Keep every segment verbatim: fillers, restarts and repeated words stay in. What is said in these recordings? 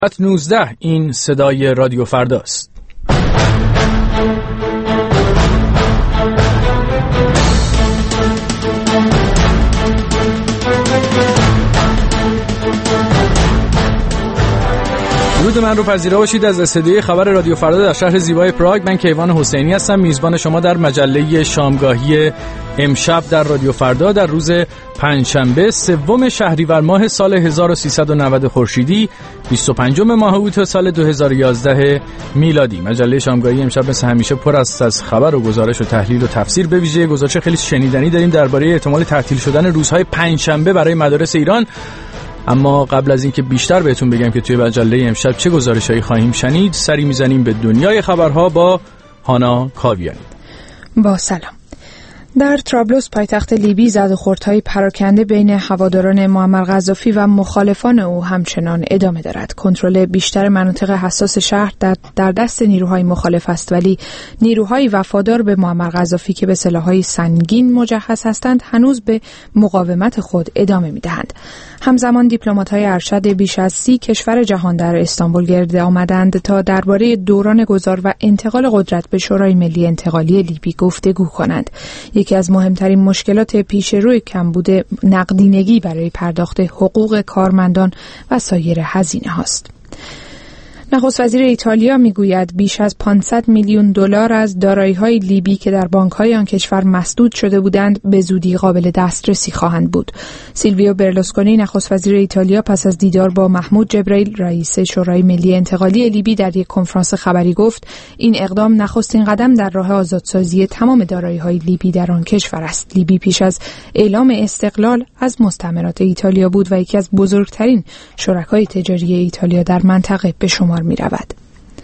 نوزده این صدای رادیو فرداست. درود من رو پذیرا باشید از استودیوی خبر رادیو فردا در شهر زیبای پراگ. من کیوان حسینی هستم، میزبان شما در مجله شامگاهی امشب در رادیو فردا در روز پنجشنبه سوم شهریور ماه سال هزار و سیصد و نود خورشیدی، بیست و پنجم ماه اوت سال دو هزار و یازده میلادی. مجله شامگاهی امشب مثل همیشه پر است از خبر و گزارش و تحلیل و تفسیر. به ویژه گزارش خیلی شنیدنی داریم درباره احتمال تعطیل شدن روزهای پنجشنبه برای مدارس ایران. اما قبل از اینکه بیشتر بهتون بگم که توی مجله امشب چه گزارشایی خواهیم شنید، سری میزنیم به دنیای خبرها با هانا کاویانی. با سلام. در طرابلس پایتخت لیبی زد و خوردهای پراکنده بین هواداران معمر قذافی و مخالفان او همچنان ادامه دارد. کنترل بیشتر مناطق حساس شهر در دست نیروهای مخالف است، ولی نیروهای وفادار به معمر قذافی که به سلاح‌های سنگین مجهز هستند هنوز به مقاومت خود ادامه می‌دهند. همزمان دیپلمات‌های ارشد بیش از سی کشور جهان در استانبول گرد آمدند تا درباره دوران گذار و انتقال قدرت به شورای ملی انتقالی لیبی گفتگو کنند. یکی از مهمترین مشکلات پیش روی کمبود نقدینگی برای پرداخت حقوق کارمندان و سایر هزینه هاست. نخست وزیر ایتالیا میگوید بیش از پانصد میلیون دلار از دارایی‌های لیبی که در بانک‌های آن کشور مسدود شده بودند به زودی قابل دسترسی خواهند بود. سیلویو برلوسکونی نخست وزیر ایتالیا پس از دیدار با محمود جبرائیل رئیس شورای ملی انتقالی لیبی در یک کنفرانس خبری گفت این اقدام نخستین قدم در راه آزادسازی تمام دارایی‌های لیبی در آن کشور است. لیبی پیش از اعلام استقلال از مستعمرات ایتالیا بود و یکی از بزرگترین شرکای تجاری ایتالیا در منطقه به شمار می رود.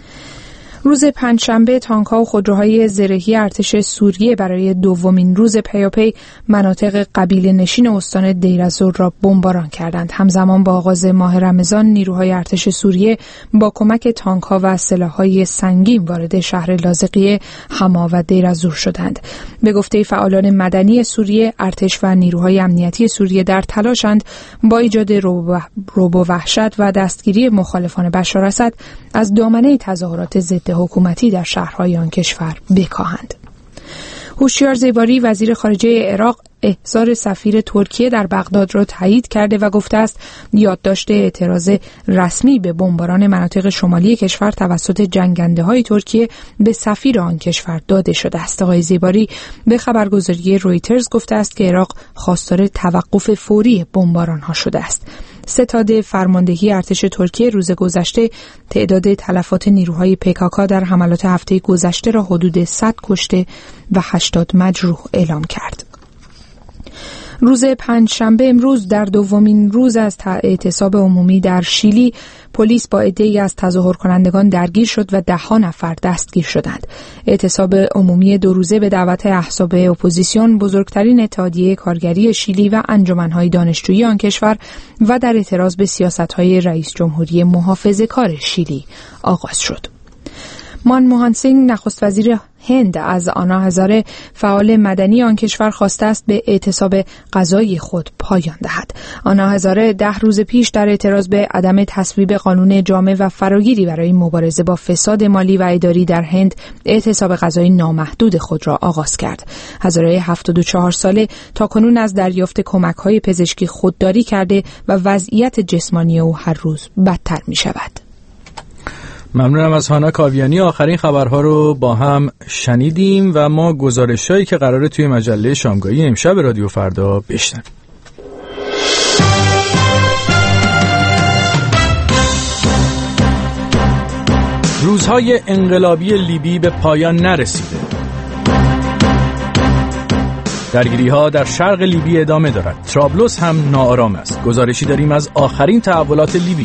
روز پنجشنبه تانک‌ها و خودروهای زرهی ارتش سوریه برای دومین روز پیاپی مناطق قبیله نشین استان دیر الزور را بمباران کردند. همزمان با آغاز ماه رمضان نیروهای ارتش سوریه با کمک تانک‌ها و سلاح‌های سنگین وارد شهر لاذقیه، حما و دیر الزور شدند. به گفته فعالان مدنی سوریه، ارتش و نیروهای امنیتی سوریه در تلاشند با ایجاد رعب و وحشت و دستگیری مخالفان بشار اسد از دامنه تظاهرات ضد حکومتی در شهرهای آن کشور بکاهند. هوشیار زیباری وزیر خارجه عراق احضار سفیر ترکیه در بغداد را تایید کرده و گفته است یادداشت اعتراض رسمی به بمباران مناطق شمالی کشور توسط جنگنده‌های ترکیه به سفیر آن کشور داده شده است. آقای زیباری به خبرگزاری رویترز گفته است که عراق خواستار توقف فوری بمباران‌ها شده است. ستاد فرماندهی ارتش ترکیه روز گذشته تعداد تلفات نیروهای پیکاکا در حملات هفته گذشته را حدود صد کشته و هشتاد مجروح اعلام کرد. روز پنجشنبه امروز در دومین روز از اعتصاب عمومی در شیلی، پلیس با عده‌ای از تظاهر کنندگان درگیر شد و ده‌ها نفر دستگیر شدند. اعتصاب عمومی دو روزه به دعوت احزاب اپوزیسیون، بزرگترین اتحادیه کارگری شیلی و انجمن‌های دانشجویی آن کشور و در اعتراض به سیاست‌های رئیس جمهوری محافظه‌کار شیلی آغاز شد. منموهن سینگ نخست وزیر هند از آنا هزاره فعال مدنی آن کشور خواسته است به اعتصاب غذایی خود پایان دهد. آنا هزاره ده روز پیش در اعتراض به عدم تصویب قانون جامع و فراگیری برای مبارزه با فساد مالی و اداری در هند اعتصاب غذایی نامحدود خود را آغاز کرد. هزاره هفتاد و چهار ساله تاکنون از دریافت کمک‌های پزشکی خودداری کرده و وضعیت جسمانی او هر روز بدتر می شود. ممنونم از هانا کاویانی. آخرین خبرها رو با هم شنیدیم و ما گزارشایی که قراره توی مجله شامگاهی امشب رادیو فردا بشنویم. روزهای انقلابی لیبی به پایان نرسیده. درگیری‌ها در شرق لیبی ادامه دارد. طرابلس هم ناآرام است. گزارشی داریم از آخرین تحولات لیبی.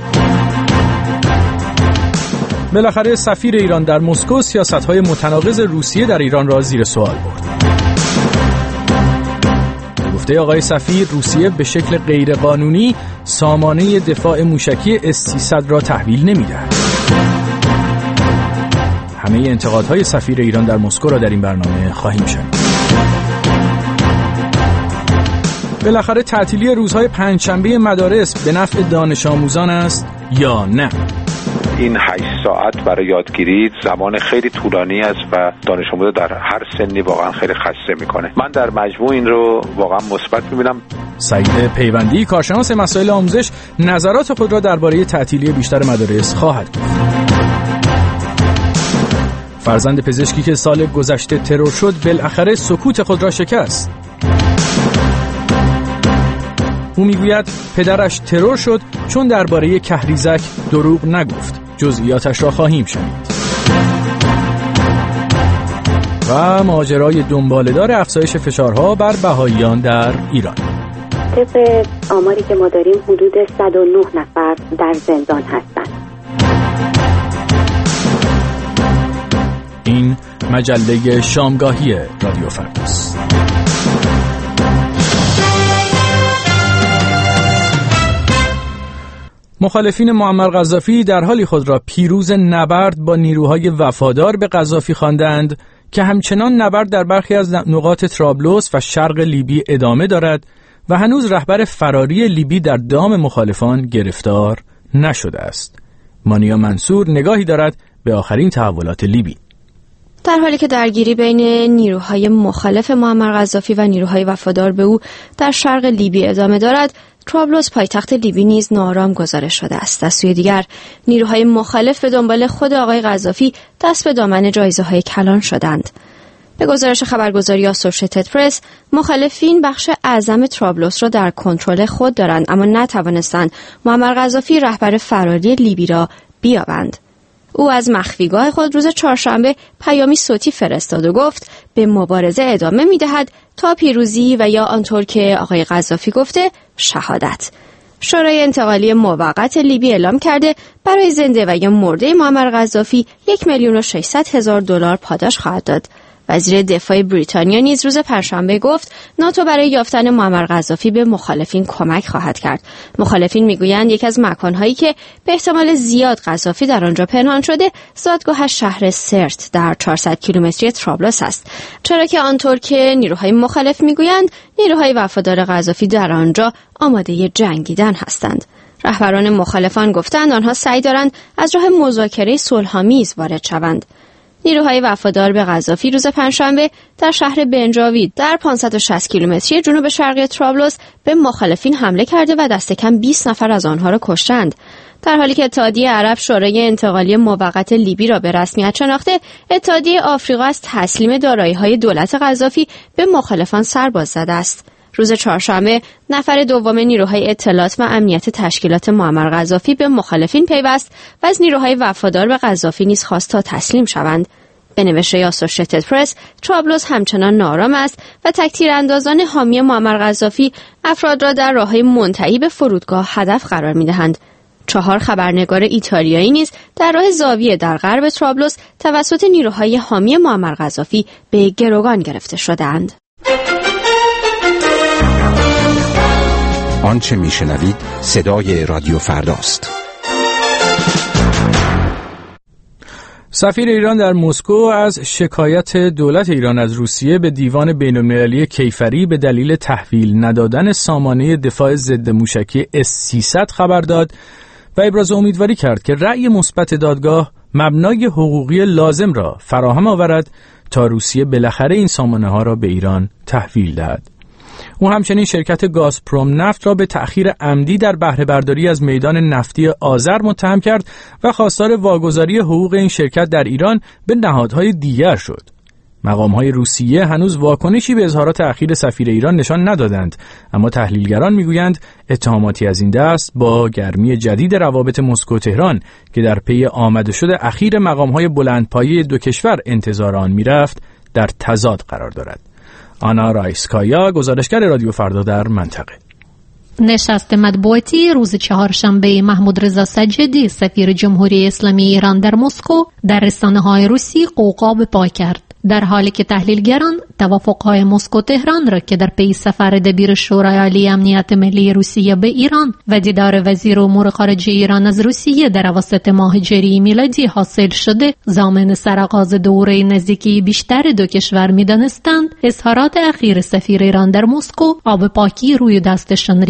بالاخره سفیر ایران در مسکو سیاست‌های متناقض روسیه در ایران را زیر سوال برد. به گفته آقای سفیر، روسیه به شکل غیرقانونی سامانه دفاع موشکی اس سیصد را تحویل نمی‌دهد. همه انتقادهای سفیر ایران در مسکو را در این برنامه خواهیم شنید. بالاخره تعطیلی روزهای پنجشنبه مدارس به نفع دانش آموزان است یا نه؟ این هشت ساعت برای یادگیری زمان خیلی طولانی است و دانش آموز در هر سنی واقعا خیلی خسته میکنه. من در مجموع این رو واقعا مثبت میبینم. سعید پیوندی، کارشناس مسائل آموزش، نظرات خود را درباره تعطیلی بیشتر مدارس خواهد گفت. فرزند پزشکی که سال گذشته ترور شد بالاخره سکوت خود را شکست. او میگوید پدرش ترور شد چون درباره کهریزک دروغ نگفت. جزئیاتش را خواهیم شنید. و ماجرای دنباله‌دار افزایش فشارها بر بهائیان در ایران. طبق آماری که ما داریم حدود صد و نه نفر در زندان هستند. این مجله شامگاهی رادیو فرداست. مخالفین معمر قذافی در حالی خود را پیروز نبرد با نیروهای وفادار به قذافی خواندند که همچنان نبرد در برخی از نقاط طرابلس و شرق لیبی ادامه دارد و هنوز رهبر فراری لیبی در دام مخالفان گرفتار نشده است. مانیا منصور نگاهی دارد به آخرین تحولات لیبی. در حالی که درگیری بین نیروهای مخالف معمر قذافی و نیروهای وفادار به او در شرق لیبی ادامه دارد، طرابلس پایتخت لیبی نیز ناآرام گزارش شده است. از سوی دیگر نیروهای مخالف به دنبال خود آقای قذافی دست به دامن جایزه‌های کلان شدند. به گزارش خبرگزاری آسوشیتد پرس، مخالفین بخش اعظم طرابلس را در کنترل خود دارند، اما نتوانستند معمر قذافی رهبر فراری لیبی را بیابند. او از مخفیگاه خود روز چهارشنبه پیامی صوتی فرستاد و گفت به مبارزه ادامه می‌دهد تا پیروزی و یا آنطور که آقای قذافی گفته شهادت. شورای انتقالی موقت لیبی اعلام کرده برای زنده و یا مرده معمر قذافی یک میلیون و ششصد هزار دلار پاداش خواهد داد. وزیر دفاع بریتانیا نیز روز پنجشنبه گفت ناتو برای یافتن معمر قذافی به مخالفین کمک خواهد کرد. مخالفین میگویند یکی از مکانهایی که به احتمال زیاد قذافی در آنجا پنهان شده زادگاه شهر سرت در چهارصد کیلومتری طرابلس است، چرا که آنطور که نیروهای مخالف میگویند نیروهای وفادار قذافی در آنجا آماده جنگیدن هستند. رهبران مخالفان گفتند آنها سعی دارند از راه مذاکره صلح‌آمیز وارد شوند. نیروهای وفادار به قذافی روز پنجشنبه در شهر بنجاوید در پانصد و شصت کیلومتری جنوب شرقی طرابلس به مخالفین حمله کرده و دست کم بیست نفر از آنها را کشتند. در حالی که اتحادیه عرب شورای انتقالی موقت لیبی را به رسمیت شناخته، اتحادیه آفریقا از تسلیم دارایی‌های دولت قذافی به مخالفان سر باز زده است. روز چهارشنبه نفر دوم نیروهای اطلاعات و امنیت تشکیلات معمر قذافی به مخالفین پیوست و از نیروهای وفادار به قذافی نیز خواست تا تسلیم شوند. به نوشته آسوشیتد پرس، طرابلس همچنان ناآرام است و تک‌تیراندازان حامی معمر قذافی افراد را در راه‌های منتهی به فرودگاه هدف قرار می‌دهند. چهار خبرنگار ایتالیایی نیز در راه زاویه در غرب طرابلس توسط نیروهای حامی معمر قذافی به گروگان گرفته شدند. آنچه میشنوید صدای رادیو فرداست. سفیر ایران در مسکو از شکایت دولت ایران از روسیه به دیوان بین‌المللی کیفری به دلیل تحویل ندادن سامانه دفاع ضد موشکی اس سیصد خبر داد و ابراز امیدواری کرد که رأی مثبت دادگاه مبنای حقوقی لازم را فراهم آورد تا روسیه بالاخره این سامانه ها را به ایران تحویل دهد. او همچنین شرکت گازپروم نفت را به تأخیر عمدی در بهره برداری از میدان نفتی آذر متهم کرد و خواستار واگذاری حقوق این شرکت در ایران به نهادهای دیگر شد. مقام‌های روسیه هنوز واکنشی به اظهارات اخیر سفیر ایران نشان ندادند، اما تحلیلگران میگویند اتهاماتی از این دست با گرمی جدید روابط مسکو تهران که در پی آمده شده اخیر مقام‌های بلندپایه دو کشور انتظار آن میرفت در تضاد قرار دارد. آنا رایسکایا، گزارشگر رادیو فردا در منطقه. نشست مطبوعاتی روز چهارشنبه محمود رضا سجادی سفیر جمهوری اسلامی ایران در مسکو در رسانه‌های روسی غوغا به پا کرد، در حالی که تحلیلگران توافق‌های مسکو تهران را که در پی سفر دبیر شورای عالی امنیت ملی روسیه به ایران و دیدار وزیر امور خارجه ایران از روسیه در اواسط ماه ژوئیه میلادی حاصل شده ضامن سرآغاز دوره نزدیکی بیشتر دو کشور می‌دانستند، اظهارات اخیر سفیر ایران در مسکو آب پاکی روی دستشان ریخت.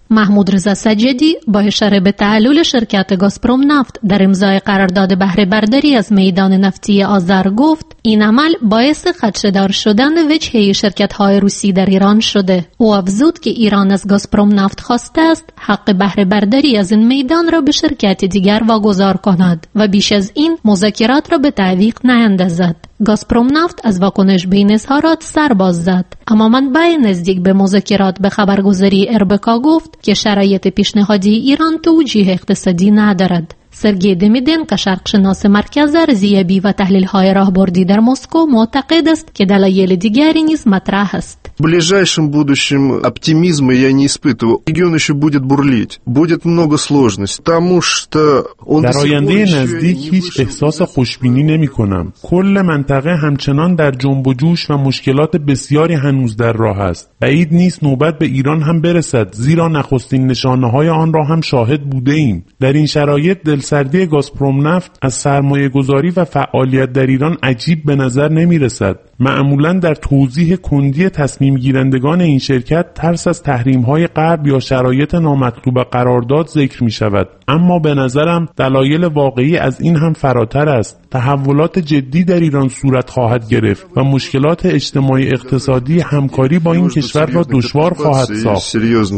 محمود رضا سجدی با اشاره به تعلل شرکت گازپروم نفت در امضای قرارداد بهره برداری از میدان نفتی آذر گفت این عمل باعث خدشه‌دار شدن وجهه شرکت‌های روسی در ایران شده. او افزود که ایران از گازپروم نفت خواسته است حق بهره برداری از این میدان را به شرکت دیگر واگذار کند و بیش از این مذاکرات را به تعویق نیندازد. گازپروم نفت از واکنش به این اظهارات سر باز زد، اما منبع نزدیک به مذاکرات به خبرگزاری اربکا گفت که شرایط پیشنهادی ایران توجیه اقتصادی ندارد. سرگی دمیدن که شرقشناس مرکز ارزیابی و تحلیل‌های راهبردی در مسکو معتقد است که دلایل دیگری نیز مطرح است. В ближайшем будущем оптимизма я не испытываю. Регион еще будет бурлить. Будет много сложностей, потому что он در آینده نزدیک هیچ احساس خوشبینی نمی‌کنم. کل منطقه همچنان در جنب و جوش و مشکلات بسیاری هنوز در راه است. بعید نیست نوبت به ایران هم برسد، زیرا نخستین نشانه‌های آن را هم شاهد بوده‌ایم. در این شرایط دلسردی گازپروم نفت از سرمایه‌گذاری و فعالیت در ایران عجیب به نظر نمی‌رسد. معمولاً در توضیح کندی تصمیم گیرندگان این شرکت ترس از تحریم‌های غرب یا شرایط نامطلوب قرارداد ذکر می‌شود، اما به نظرم دلایل واقعی از این هم فراتر است. تحولات جدی در ایران صورت خواهد گرفت و مشکلات اجتماعی اقتصادی همکاری با این کشور را دشوار خواهد ساخت.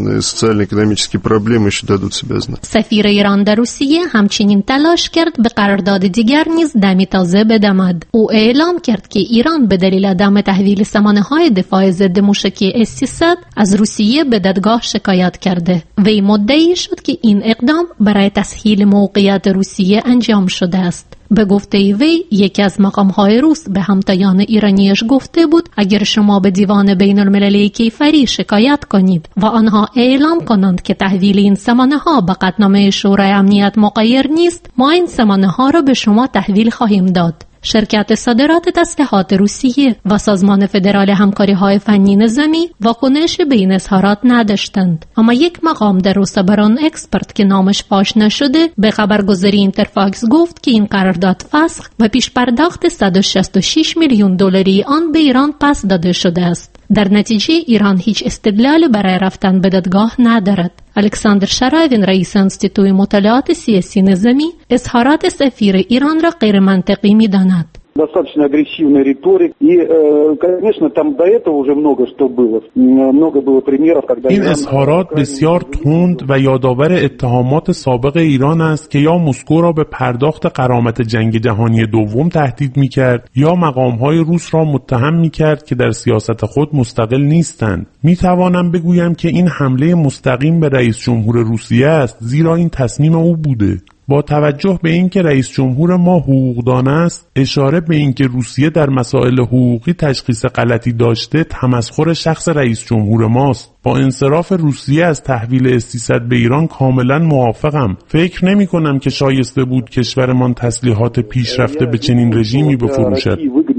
سفیر ایران در روسیه همچنین تلاش کرد به قرارداد دیگر نیز دمی تازه بدمد. او اعلام کرد که ایران به دلیل عدم تحویل سامانه‌های دفاع ضد موشکی اس سیصد از روسیه به دادگاه شکایت کرده. وی مدعی شد که این اقدام برای تسهیل موقعیت روسیه انجام شده است. به گفته وی یکی از مقام‌های روس به همتایان ایرانیش گفته بود اگر شما به دیوان بین المللی کیفری شکایت کنید و آنها اعلام کنند که تحویل این سامانه‌ها به قطعنامه شورای امنیت مغایر نیست، ما این سامانه‌ها را به شما تحویل خواهیم داد. شرکت صادرات تسلیحات روسیه و سازمان فدرال همکاری‌های فنی نظامی واکنش به این اظهارات نداشتند، اما یک مقام در روسابران اکسپرت که نامش فاش نشده به خبرگزاری اینترفاکس گفت که این قرارداد فسخ و پیش پرداخت صد و شصت و شش میلیون دلاری آن به ایران پس داده شده است. در نتیجه ایران هیچ استدلال برای رفتن به دادگاه ندارد. الکساندر شراوین رئیس انستیتوی مطالعات سیاسی نظامی اظهارات سفیر ایران را غیر منطقی می‌داند. достаточно агрессивный риторик и, конечно, там до этого уже много что было. Много было примеров, когда این اظهارات بسیار تند و یادآور اتهامات سابق ایران است که یا مسکو را به پرداخت غرامت جنگ جهانی دوم تهدید می‌کرد یا مقام‌های روس را متهم می‌کرد که در سیاست خود مستقل نیستند. می‌توانم بگویم که این حمله مستقیم به رئیس جمهور روسیه است، زیرا این تصمیم او بوده. با توجه به اینکه رئیس جمهور ما حقوقدان است، اشاره به اینکه روسیه در مسائل حقوقی تشخیص غلطی داشته تمسخر شخص رئیس جمهور ماست. با انصراف روسیه از تحویل اس سیصد به ایران کاملا موافقم. فکر نمی کنم که شایسته بود کشورمان تسلیحات پیشرفته به چنین رژیمی بفروشد.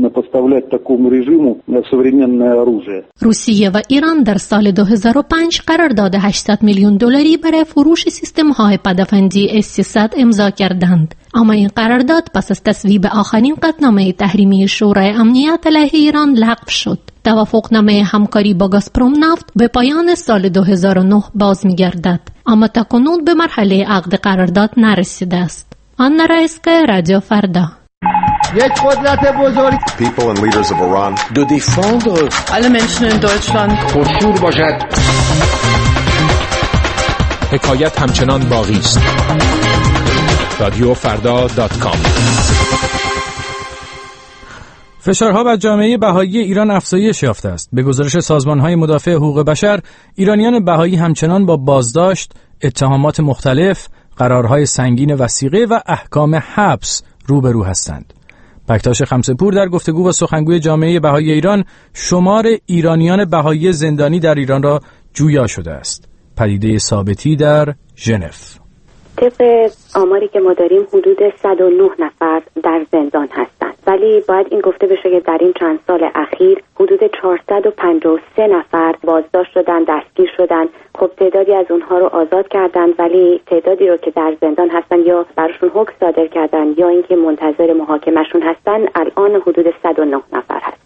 روسیه و ایران در سال دو هزار و پنج قرارداد هشتصد میلیون دلاری برای فروش سیستم‌های پدافندی اس سیصد امضا کردند. اما این قرارداد پس از تصویب آخرین قطعنامه تحریمی شورای امنیت علیه ایران لغو شد. توافقنامه همکاری با گازپروم نفت به پایان سال دو هزار و نه باز می‌گردد، اما تاکنون به مرحله عقد قرارداد نرسیده است. آن رئیس‌که رادیو فردا. یک قدرت بزرگ. People and leaders of Iran de défendre alle Menschen in Deutschland. پرشور باشد. حکایت همچنان باقی است. رادیو فردا دات کام. فشارها بر جامعه بهایی ایران افزایش یافته است. به گزارش سازمان‌های مدافع حقوق بشر، ایرانیان بهایی همچنان با بازداشت، اتهامات مختلف، قرارهای سنگین وثیقه و احکام حبس روبرو هستند. بکتاش خمسه‌پور در گفتگو با سخنگوی جامعه بهایی ایران شمار ایرانیان بهایی زندانی در ایران را جویا شده است. پدیده ثابتی در ژنو. طبق آماری که ما داریم حدود صد و نه نفر در زندان هستند، ولی باید این گفته بشه که در این چند سال اخیر حدود چهارصد و پنجاه و سه نفر بازداشت شدن، دستگیر شدن. خب تعدادی از اونها رو آزاد کردند، ولی تعدادی رو که در زندان هستن یا براشون حکم صادر کردن یا اینکه منتظر محاکمهشون هستن الان حدود صد و نه نفر هستش.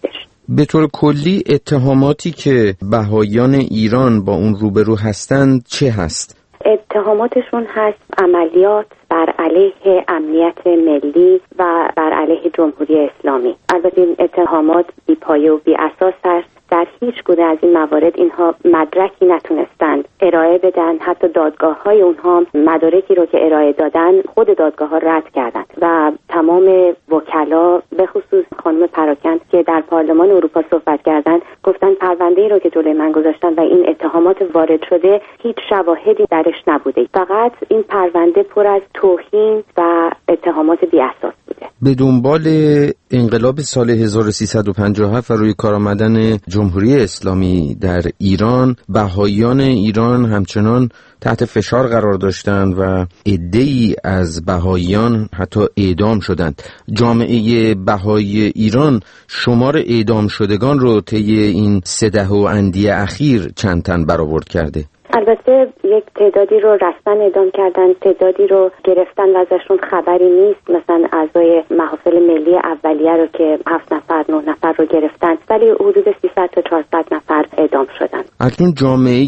به طور کلی اتهاماتی که بهائیان ایران با اون روبرو هستند چه هست؟ اتهاماتشون هست عملیات بر علیه امنیت ملی و بر علیه جمهوری اسلامی. البته این اتهامات بی پایه و بی اساس است. در هیچ گونه از این موارد اینها مدرکی نتونستند ارائه بدن. حتی دادگاه های اونها مدارکی رو که ارائه دادن خود دادگاه ها رد کردند و تمام وکلا به خصوص خانم پراکند که در پارلمان اروپا صحبت کردند گفتن پرونده‌ای رو که جلوی من گذاشتن و این اتهامات وارد شده هیچ شواهدی درش نبوده، فقط این پرونده پر از توهین و اتهامات بی اساس بوده. به دنبال انقلاب سال هزار و سیصد و پنجاه و هفت و روی کار آمدن جمهوری اسلامی در ایران، بهائیان ایران همچنان تحت فشار قرار داشتند و عده‌ای از بهائیان حتی اعدام شدند. جامعه بهائی ایران شمار اعدام شدگان رو طی این سه دهه و اندی اخیر چند تن برآورد کرده. البته یک تعدادی رو رسما اعدام کردن، تعدادی رو گرفتن و ازشون خبری نیست. مثلا اعضای محافل ملی اولیه رو که هفت نفر نه نفر رو گرفتن، ولی حدود سیصد تا چهارصد نفر اعدام شدن. اکنون جامعه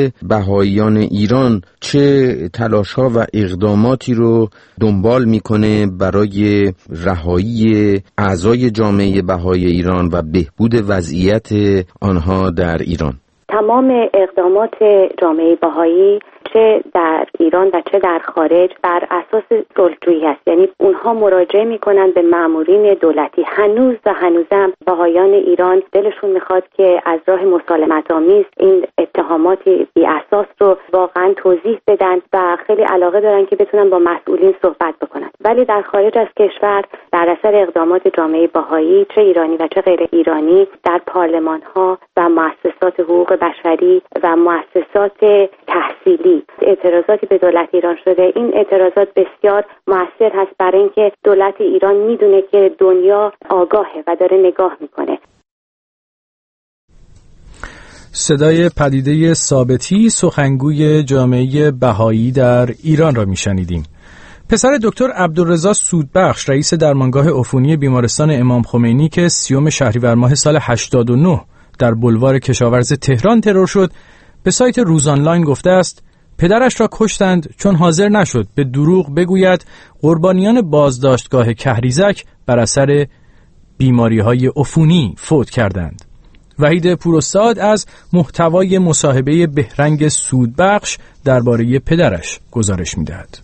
بهائیان ایران چه تلاش‌ها و اقداماتی رو دنبال میکنه برای رهایی اعضای جامعه بهائی ایران و بهبود وضعیت آنها در ایران؟ تمام اقدامات جامعه بهایی چه در ایران و چه در خارج بر اساس صلح‌جویی است. یعنی اونها مراجعه میکنن به مامورین دولتی. هنوز و هنوزم بهائیان ایران دلشون میخواد که از راه مسالمت آمیز این اتهامات بی اساس رو واقعا توضیح بدن و خیلی علاقه دارن که بتونن با مسئولین صحبت بکنن. ولی در خارج از کشور در اثر اقدامات جامعه بهایی چه ایرانی و چه غیر ایرانی در پارلمان ها و مؤسسات حقوق بشری و مؤسسات تحصیلی اعتراضاتی به دولت ایران شده. این اعتراضات بسیار مؤثر هست برای اینکه دولت ایران میدونه که دنیا آگاهه و داره نگاه میکنه. صدای پدیده ثابتی، سخنگوی جامعه بهایی در ایران را میشنیدیم. پسر دکتر عبدالرضا سودبخش، رئیس درمانگاه عفونی بیمارستان امام خمینی که سیوم شهریور ماه سال هشتاد و نه در بلوار کشاورز تهران ترور شد، به سایت روز آنلاین گفته است پدرش را کشتند چون حاضر نشد به دروغ بگوید قربانیان بازداشتگاه کهریزک بر اثر بیماری‌های عفونی فوت کردند. وحید پوراستاد از محتوای مصاحبه بهرنگ سودبخش درباره پدرش گزارش می‌دهد.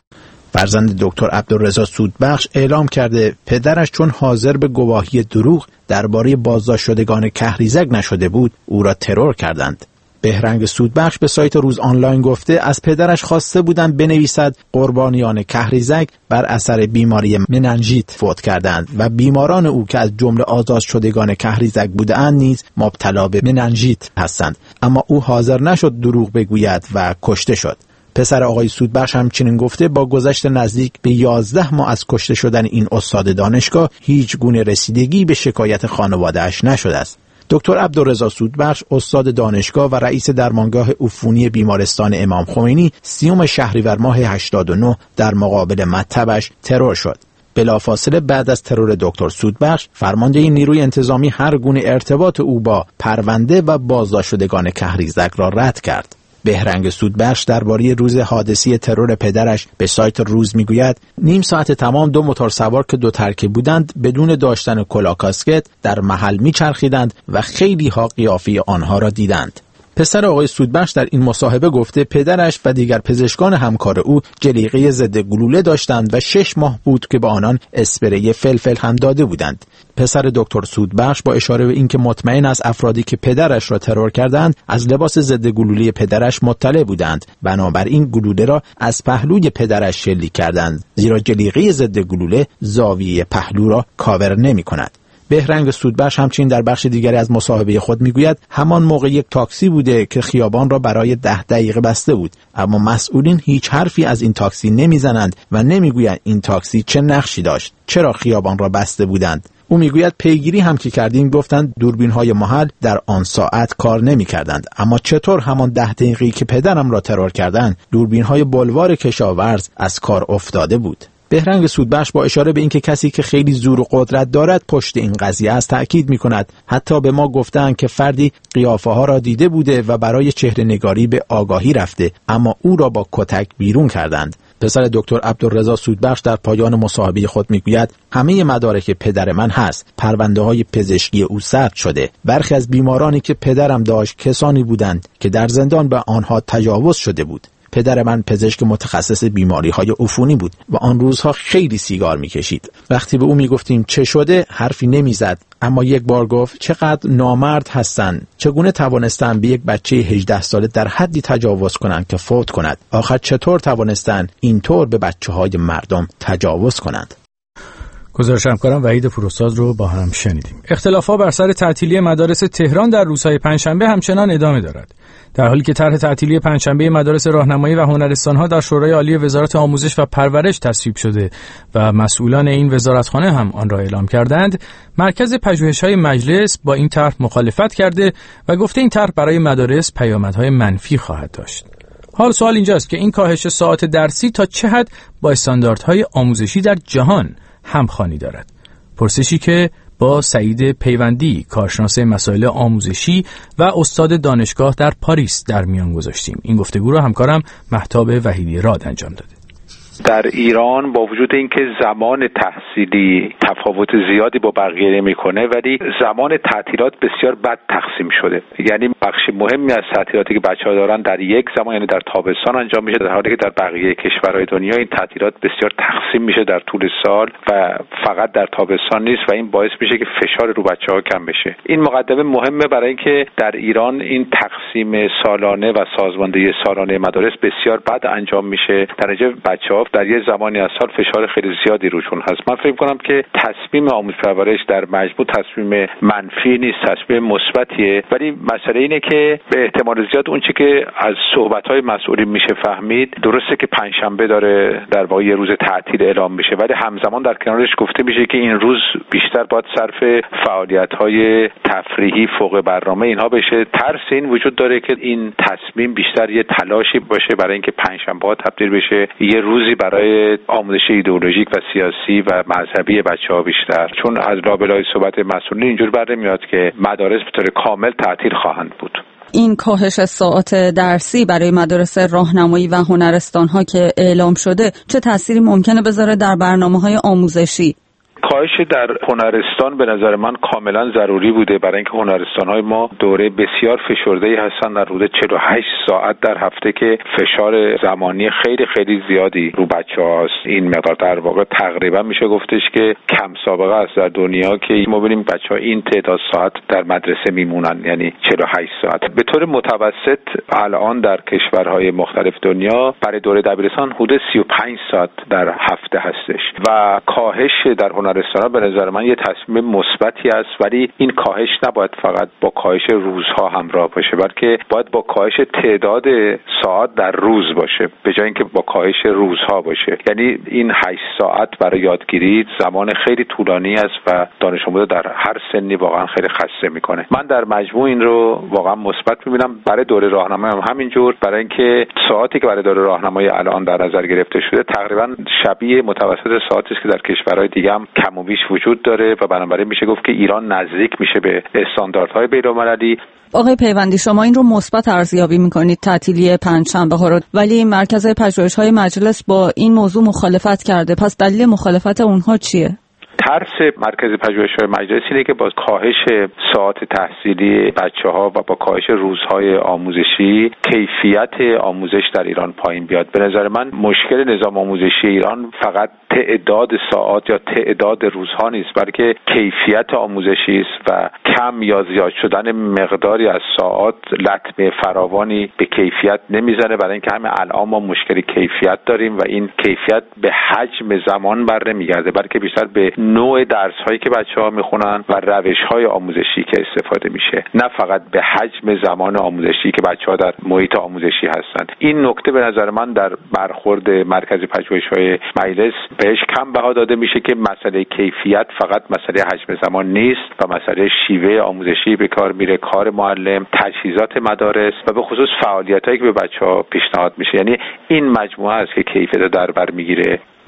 فرزند دکتر عبدالرضا سودبخش اعلام کرده پدرش چون حاضر به گواهی دروغ درباره بازداشت شدگان کهریزک نشده بود او را ترور کردند. بهرنگ سودبخش به سایت روز آنلاین گفته از پدرش خواسته بودند بنویسد قربانیان کهریزک بر اثر بیماری مننژیت فوت کردند و بیماران او که از جمله آزاد شدگان کهریزک بودند نیز مبتلا به مننژیت هستند، اما او حاضر نشد دروغ بگوید و کشته شد. پسر آقای سودبخش همچنین گفته با گذشت نزدیک به یازده ماه از کشته شدن این استاد دانشگاه هیچ گونه رسیدگی به شکایت خانواده‌اش نشده است. دکتر عبدالرضا سودبخش استاد دانشگاه و رئیس درمانگاه عفونی بیمارستان امام خمینی سیوم شهریور ماه هشتاد و نه در مقابل مطبش ترور شد. بلافاصله بعد از ترور دکتر سودبخش فرمانده نیروی انتظامی هر گونه ارتباط او با پرونده و بازداشت شدگان کهریزک را رد کرد. بهرنگ سودبخش درباره روز حادثه ترور پدرش به سایت روز میگوید نیم ساعت تمام دو موتور سوار که دو ترکه بودند بدون داشتن کلاه کاسکت در محل میچرخیدند و خیلی ها قیافه آنها را دیدند. پسر آقای سودبخش در این مصاحبه گفته پدرش و دیگر پزشکان همکار او جلیقه ضد گلوله داشتند و شش ماه بود که به آنان اسپری فلفل هم داده بودند. پسر دکتر سودبخش با اشاره به اینکه مطمئن است افرادی که پدرش را ترور کردند از لباس ضد گلوله پدرش مطلع بودند، بنابراین گلوله را از پهلوی پدرش شلیک کردند، زیرا جلیقه ضد گلوله زاویه پهلو را کاور نمی‌کند. بهرنگ سودبخش همچنین در بخش دیگری از مصاحبه خود میگوید همان موقع یک تاکسی بوده که خیابان را برای ده دقیقه بسته بود، اما مسئولین هیچ حرفی از این تاکسی نمیزنند و نمیگویند این تاکسی چه نقشی داشت، چرا خیابان را بسته بودند. او میگوید پیگیری هم که کردیم گفتند دوربین‌های محل در آن ساعت کار نمی‌کردند، اما چطور همان ده دقیقه‌ای که پدرم را ترور کردند دوربین‌های بلوار کشاورز از کار افتاده بود. بهرنگ سودبخش با اشاره به اینکه کسی که خیلی زور و قدرت دارد پشت این قضیه است تأکید می‌کند. حتی به ما گفتند که فردی قیافه ها را دیده بوده و برای چهره نگاری به آگاهی رفته، اما او را با کتک بیرون کردند. پسر دکتر عبدالرضا سودبخش در پایان مصاحبه خود میگوید همه مدارک پدر من هست، پرونده های پزشکی او ثبت شده. برخی از بیمارانی که پدرم داشت کسانی بودند که در زندان به آنها تجاوز شده بود. پدر من پزشک متخصص بیماری های عفونی بود و آن روزها خیلی سیگار میکشید. وقتی به او میگفتیم چه شده حرفی نمیزد، اما یک بار گفت چقدر نامرد هستند، چگونه توانستند به یک بچه هجده ساله در حدی تجاوز کنند که فوت کند. آخر چطور توانستند اینطور به بچه های مردم تجاوز کنند؟ گزارش همکارم وحید پوراستاد رو با هم شنیدیم. اختلافات بر سر تعطیلی مدارس تهران در روزهای پنجشنبه همچنان ادامه دارد. در حالی که طرح تعطیلی پنجشنبه مدارس راهنمایی و هنرستان‌ها در شورای عالی وزارت آموزش و پرورش تصویب شده و مسئولان این وزارتخانه هم آن را اعلام کردند، مرکز پژوهش‌های مجلس با این طرح مخالفت کرده و گفته این طرح برای مدارس پیامدهای منفی خواهد داشت. حال سوال اینجاست که این کاهش ساعات درسی تا چه حد با استانداردهای آموزشی در جهان همخوانی دارد. پرسشی که با سعید پیوندی، کارشناس مسائل آموزشی و استاد دانشگاه در پاریس در میان گذاشتیم. این گفتگو را همکارم مهتاب وحیدی راد انجام داده. در ایران با وجود اینکه زمان تحصیلی تفاوت زیادی با بقیه نمیکنه، ولی زمان تعطیلات بسیار بد تقسیم شده. یعنی بخش مهمی از تعطیلاتی که بچه‌ها دارن در یک زمان، یعنی در تابستان انجام میشه، در حالی که در بقیه کشورهای دنیا این تعطیلات بسیار تقسیم میشه در طول سال و فقط در تابستان نیست و این باعث میشه که فشار رو بچه‌ها کم بشه. این مقدمه مهمه برای اینکه در ایران این تقسیم سالانه و سازماندهی سالانه مدارس بسیار بد انجام میشه. در نتیجه بچه‌ها در یه زمانی از سال فشار خیلی زیادی روشون هست. من فکر کنم که تصمیم آموزش پرورش در مجموع تصمیم منفی نیست، تصمیم مثبتیه، ولی مسئله اینه که به احتمال زیاد اون چیزی که از صحبت‌های مسئولین میشه فهمید، درسته که پنجشنبه داره در واقع یه روز تعطیل اعلام میشه، ولی همزمان در کنارش گفته میشه که این روز بیشتر باید صرف فعالیت‌های تفریحی فوق برنامه اینها بشه. ترس این وجود داره که این تصمیم بیشتر یه تلاشی باشه برای اینکه پنجشنبه تبدیل بشه یه روزی برای آموزش ایدئولوژیک و سیاسی و مذهبی بچه‌ها بیشتر، چون از لابلای صحبت مسئولین اینجور بر نمیاد که مدارس به طور کامل تعطیل خواهند بود. این کاهش ساعات درسی برای مدارس راهنمایی و هنرستان‌ها که اعلام شده چه تأثیری ممکنه بذاره در برنامه‌های آموزشی؟ کاهش در هنرستان به نظر من کاملا ضروری بوده، برای اینکه هنرستان‌های ما دوره بسیار فشرده‌ای هستن، در حدود چهل و هشت ساعت در هفته که فشار زمانی خیلی خیلی زیادی رو بچه‌هاست. این مقدار در واقع تقریبا میشه گفتش که کم سابقه است در دنیا که ما ببینیم بچه‌ها این تعداد ساعت در مدرسه میمونن، یعنی چهل و هشت ساعت. به طور متوسط الان در کشورهای مختلف دنیا برای دوره دبیرستان حدود سی و پنج ساعت در هفته هستش و کاهش در هنرستان به نظر من یه تصمیم مثبتی است، ولی این کاهش نباید فقط با کاهش روزها همراه باشه، بلکه باید با کاهش تعداد ساعت در روز باشه به جای اینکه با کاهش روزها باشه. یعنی این هشت ساعت برای یادگیری زمان خیلی طولانی است و دانش آموز در هر سنی واقعا خیلی خسته میکنه. من در مجموع این رو واقعا مثبت میبینم. برای دوره راهنمایی هم همینجور، برای اینکه ساعتی که برای دوره راهنمایی الان در نظر گرفته شده تقریبا شبیه متوسط ساعتی است که در کشورهای دیگه هم کم و بیش وجود داره و بنابراین میشه گفت که ایران نزدیک میشه به استانداردهای بین‌المللی. آقای پیوندی، شما این رو مثبت ارزیابی میکنید تعطیلی پنجشنبه ها رو، ولی مرکز پژوهش‌های مجلس با این موضوع مخالفت کرده. پس دلیل مخالفت اونها چیه؟ ترس مرکز پژوهش‌های مجلس اینه که با کاهش ساعات تحصیلی بچه‌ها و با کاهش روزهای آموزشی کیفیت آموزش در ایران پایین بیاد. به نظر من مشکل نظام آموزشی ایران فقط تعداد ساعات یا تعداد روزها نیست، بلکه کیفیت آموزشی است و کم یا زیاد شدن مقداری از ساعات لطمه فراوانی به کیفیت نمیزنه، برای اینکه همه الان ما مشکل کیفیت داریم و این کیفیت به حجم زمان بر نمیگرده، بلکه بیشتر به نوع درس‌هایی که بچه‌ها میخونن و روش‌های آموزشی که استفاده میشه، نه فقط به حجم زمان آموزشی که بچه‌ها در محیط آموزشی هستند. این نکته به نظر من در برخورد مرکز پژوهش‌های مجلس بهش کم بها داده میشه که مسئله کیفیت فقط مسئله حجم زمان نیست و مسئله شیوه آموزشی به کار میره، کار معلم، تجهیزات مدارس و به خصوص فعالیتایی که به بچه‌ها پیشنهاد میشه. یعنی این مجموعه است که کیفیت در بر میگیره.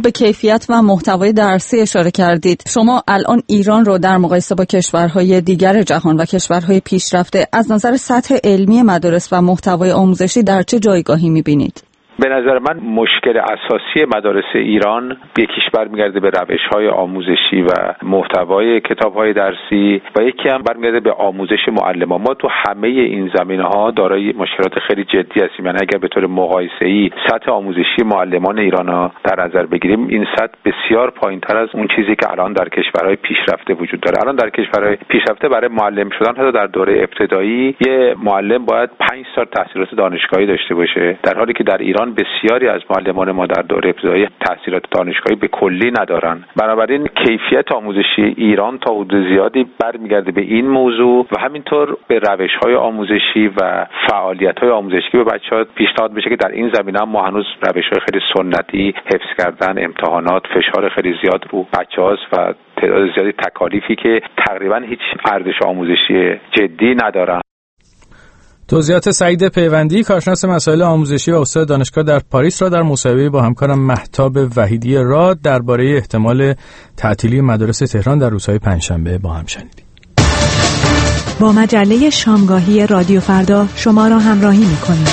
به کیفیت و محتوای درسی اشاره کردید. شما الان ایران رو در مقایسه با کشورهای دیگر جهان و کشورهای پیشرفته از نظر سطح علمی مدارس و محتوای آموزشی در چه جایگاهی می‌بینید؟ به نظر من مشکل اساسی مدارس ایران یکیش برمیگرده به روش‌های آموزشی و محتوای کتاب‌های درسی و یکی هم برمیگرده به آموزش معلمان. ما تو همه این زمینه‌ها دارای مشکلات خیلی جدی هستیم. یعنی اگر به طور مقایسه‌ای سطح آموزشی معلمان ایران ها در نظر بگیریم، این سطح بسیار پایین‌تر از اون چیزی که الان در کشورهای پیشرفته وجود داره. الان در کشورهای پیشرفته برای معلم شدن حتی در دوره ابتدایی یه معلم باید پنج سال تحصیلات دانشگاهی داشته باشه، در حالی که در ایران بسیاری از معلمان ما در دوره ابتدایی تحصیلات دانشگاهی به کلی ندارن. بنابراین کیفیت آموزشی ایران تا حدود زیادی برمیگرده به این موضوع و همینطور به روش‌های آموزشی و فعالیت‌های آموزشی به بچه‌ها پیشنهاد بشه که در این زمینه هم ما هنوز روش‌های خیلی سنتی، حفظ کردن امتحانات، فشار خیلی زیاد رو بچه‌هاست و تعداد زیادی تکالیفی که تقریبا هیچ ارزش آموزشی جدی ندارن. توضیحات سعید پیوندی، کارشناس مسائل آموزشی و استاد دانشگاه در پاریس را در مصاحبه با همکارم مهتاب وحیدی راد درباره احتمال تعطیلی مدارس تهران در روزهای پنجشنبه با هم شنیدیم. با مجله شامگاهی رادیو فردا شما را همراهی می‌کنیم.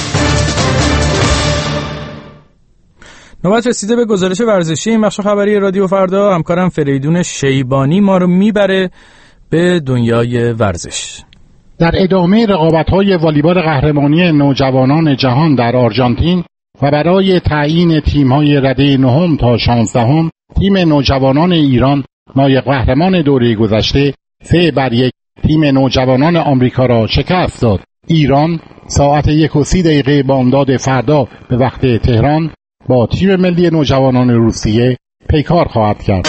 نوبت رسیده به گزارش ورزشی این بخش خبری رادیو فردا. همکارم فریدون شیبانی ما رو میبره به دنیای ورزش. در ادامه رقابت‌های والیبال قهرمانی نوجوانان جهان در آرژانتین و برای تعیین تیم‌های رده نهم تا شانزدهم، تیم نوجوانان ایران نایب قهرمان دوره گذشته سه بر یک تیم نوجوانان آمریکا را شکست داد. ایران ساعت یک و سی دقیقه بامداد فردا به وقت تهران با تیم ملی نوجوانان روسیه پیکار خواهد کرد.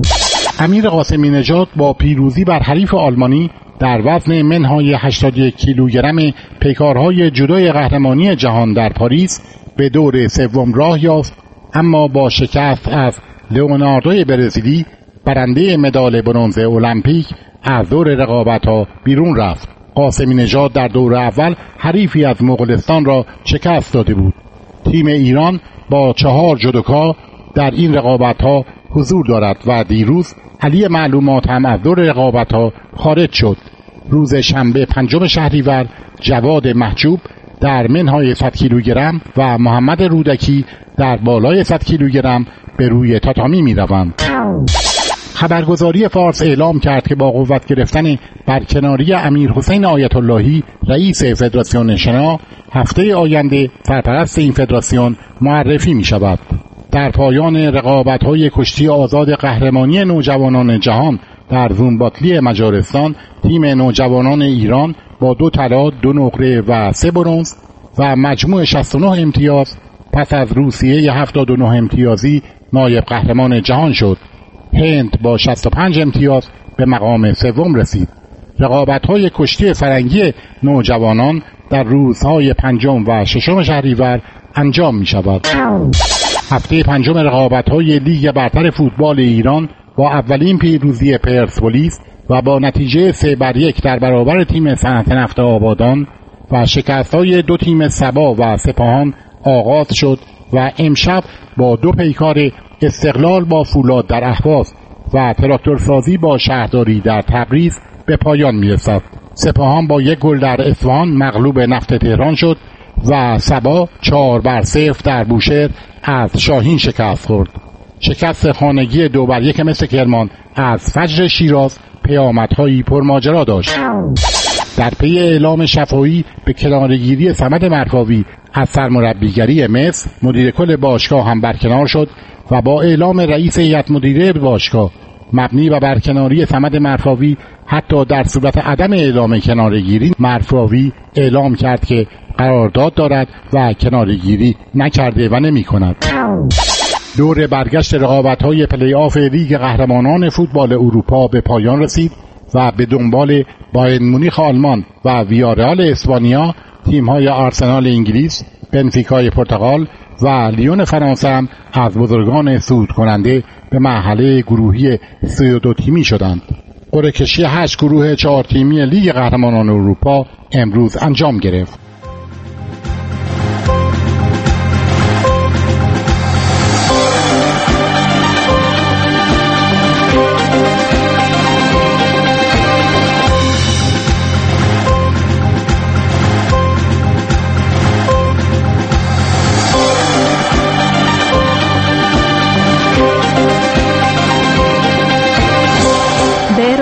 امیر قاسمی نژاد با پیروزی بر حریف آلمانی در وزن منهای هشتاد و یک کیلوگرم پیکارهای جودوی قهرمانی جهان در پاریس به دور سوم راه یافت، اما با شکست از لئوناردو برزیلی برنده مدال برنز المپیک از دور رقابت‌ها بیرون رفت. قاسمی نژاد در دور اول حریفی از مغولستان را شکست داده بود. تیم ایران با چهار جودوکا در این رقابت‌ها حضور دارد و دیروز علی معلومات هم از دور رقابت‌ها خارج شد. روز شنبه پنجم شهریور جواد محجوب در منهای صد کیلوگرم و محمد رودکی در بالای صد کیلوگرم به روی تاتامی می روند. خبرگزاری فارس اعلام کرد که با قوت گرفتن برکناری امیر حسین آیت اللهی رئیس فدراسیون شنا، هفته آینده سرپرست این فدراسیون معرفی می شود. در پایان رقابت‌های کشتی آزاد قهرمانی نوجوانان جهان در زومباتلی مجارستان، تیم نوجوانان ایران با دو طلا، دو نقره و سه برنز و مجموع شصت و نه امتیاز پس از روسیه هفتاد و نه امتیازی نایب قهرمان جهان شد. هند با شصت و پنج امتیاز به مقام سوم رسید. رقابت‌های کشتی فرنگی نوجوانان در روزهای پنجم و ششم شهریور انجام می‌شود. هفته پنجم رقابت‌های لیگ برتر فوتبال ایران با اولین پیروزی پرسپولیس و با نتیجه سه بر یک در برابر تیم صنعت نفت آبادان و شکست‌های دو تیم سبا و سپاهان آغاز شد و امشب با دو پیکار استقلال با فولاد در اهواز و تراکتورسازی با شهرداری در تبریز به پایان می‌رسد. سپاهان با یک گل در اصفهان مغلوب نفت تهران شد و سبا چهار بر صفر در بوشهر از شاهین شکست خورد. شکست خانگی دو بر یک مثل کرمان از فجر شیراز پیامدهایی پرماجرا داشت. در پی اعلام شفاهی به کنارگیری صمد مرکاوی از سرمربیگری مصر، مدیر کل باشگاه هم برکنار شد و با اعلام رئیس هیئت مدیره باشگاه مبنی و برکناری صمد مرکاوی حتی در صورت عدم اعلام کنارگیری، مرکاوی اعلام کرد که قرارداد دارد و کنارگیری نکرده و نمی کند. دور برگشت رقابت‌های پلی آف لیگ قهرمانان فوتبال اروپا به پایان رسید و به دنبال بایر مونیخ آلمان و ویارئال اسپانیا، تیم‌های آرسنال انگلیس، بنفیکای پرتغال و لیون فرانسه هم از بزرگان صعود کننده به مرحله گروهی سی و دو تیمی شدند. قرعه کشی هشت گروه چهار تیمی لیگ قهرمانان اروپا امروز انجام گرفت.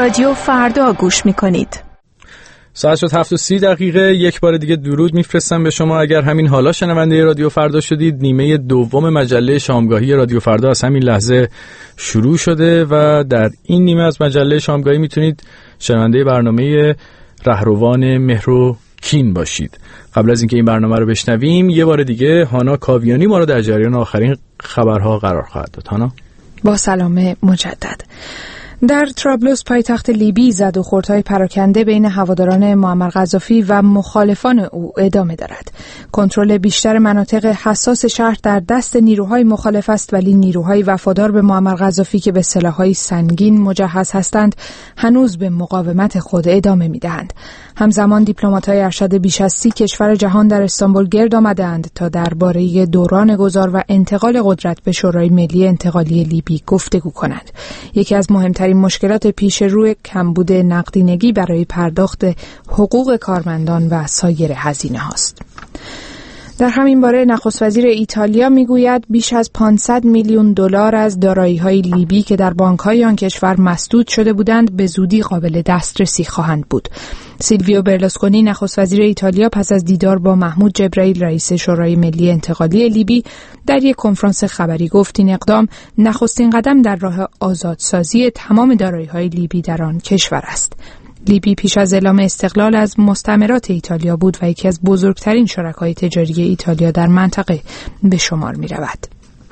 رادیو فردا گوش میکنید. ساعت شد هفت و سی دقیقه. یک بار دیگه درود میفرستم به شما. اگر همین حالا شنونده رادیو فردا شدید، نیمه دوم مجله شامگاهی رادیو فردا از همین لحظه شروع شده و در این نیمه از مجله شامگاهی میتونید شنونده برنامه رهروان مهروکین باشید. قبل از اینکه این برنامه رو بشنویم، یه بار دیگه هانا کاویانی ما رو در جریان آخرین خبرها قرار خواهد داد. هانا، با سلام مجدد. در طرابلس پایتخت لیبی زد و خوردهای پراکنده بین هواداران معمر قذافی و مخالفان او ادامه دارد. کنترل بیشتر مناطق حساس شهر در دست نیروهای مخالف است، ولی نیروهای وفادار به معمر قذافی که به سلاح‌های سنگین مجهز هستند هنوز به مقاومت خود ادامه می‌دهند. همزمان دیپلمات‌های ارشد بیش از سی کشور جهان در استانبول گرد آمدند تا درباره دوران گذار و انتقال قدرت به شورای ملی انتقالی لیبی گفتگو کنند. یکی از مهمترین مشکلات پیش روی کمبود نقدینگی برای پرداخت حقوق کارمندان و سایر هزینه هاست. در همین باره نخست وزیر ایتالیا میگوید بیش از پانصد میلیون دلار از دارایی‌های لیبی که در بانک‌های آن کشور مسدود شده بودند به زودی قابل دسترسی خواهند بود. سیلویو برلوسکونی نخست وزیر ایتالیا پس از دیدار با محمود جبرائیل رئیس شورای ملی انتقالی لیبی در یک کنفرانس خبری گفت این اقدام نخستین قدم در راه آزادسازی تمام دارایی‌های لیبی در آن کشور است. لیبی پیش از اعلام استقلال از مستعمرات ایتالیا بود و یکی از بزرگترین شرکای تجاری ایتالیا در منطقه به شمار می رود.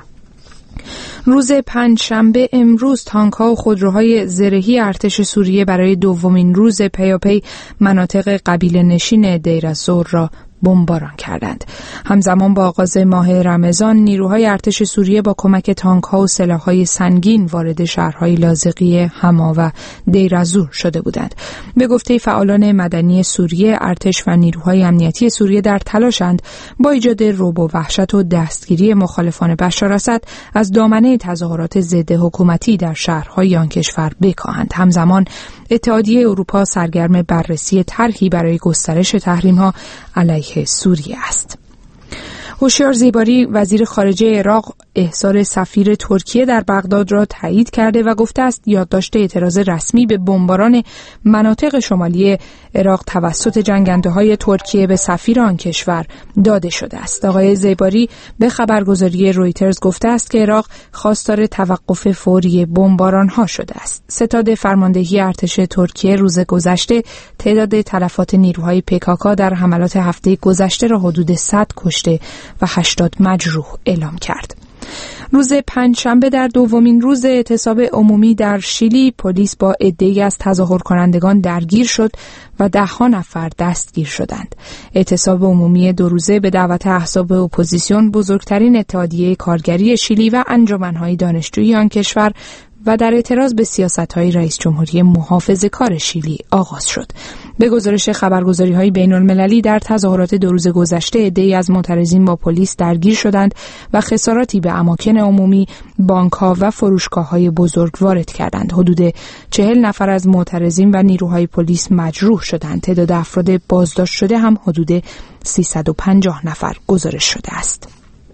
روز پنجشنبه امروز تانک‌ها و خودروهای زرهی ارتش سوریه برای دومین روز پیاپی مناطق قبیله نشین دیر الزور را بمباران کردند. همزمان با آغاز ماه رمضان نیروهای ارتش سوریه با کمک تانک‌ها و سلاح‌های سنگین وارد شهرهای لاذقیه، حما و دیر الزور شده بودند. به گفته فعالان مدنی سوریه، ارتش و نیروهای امنیتی سوریه در تلاشند با ایجاد رعب و وحشت و دستگیری مخالفان بشار اسد از دامنه تظاهرات ضد حکومتی در شهرهای آن کشور بکاهند. همزمان اتحادیه اروپا سرگرم بررسی طرحی برای گسترش تحریم‌ها علیه سوریه است. هوشیار زیباری وزیر خارجه عراق احضار سفیر ترکیه در بغداد را تایید کرده و گفته است یادداشت اعتراض رسمی به بمباران مناطق شمالی عراق توسط جنگنده‌های ترکیه به سفیر آن کشور داده شده است. آقای زیباری به خبرگزاری رویترز گفته است که عراق خواستار توقف فوری بمباران‌ها شده است. ستاد فرماندهی ارتش ترکیه روز گذشته تعداد تلفات نیروهای پکاکا در حملات هفته گذشته را حدود صد کشته و هشتاد مجروح اعلام کرد. روز پنجشنبه در دومین روز اعتصاب عمومی در شیلی پلیس با عده‌ای از تظاهر کنندگان درگیر شد و ده‌ها نفر دستگیر شدند. اعتصاب عمومی دو روزه به دعوت احزاب اپوزیسیون، بزرگترین اتحادیه کارگری شیلی و انجمن‌های دانشجویی آن کشور و در اعتراض به سیاست‌های رئیس جمهوری محافظه‌کار شیلی آغاز شد. به گزارش خبرگزاری‌های بین‌المللی در تظاهرات دو روز گذشته عده‌ای از معترضین با پلیس درگیر شدند و خساراتی به اماکن عمومی، بانک‌ها و فروشگاه‌های بزرگ وارد کردند. حدود چهل نفر از معترضین و نیروهای پلیس مجروح شدند. تعداد افراد بازداشت شده هم حدود سیصد و پنجاه نفر گزارش شده است.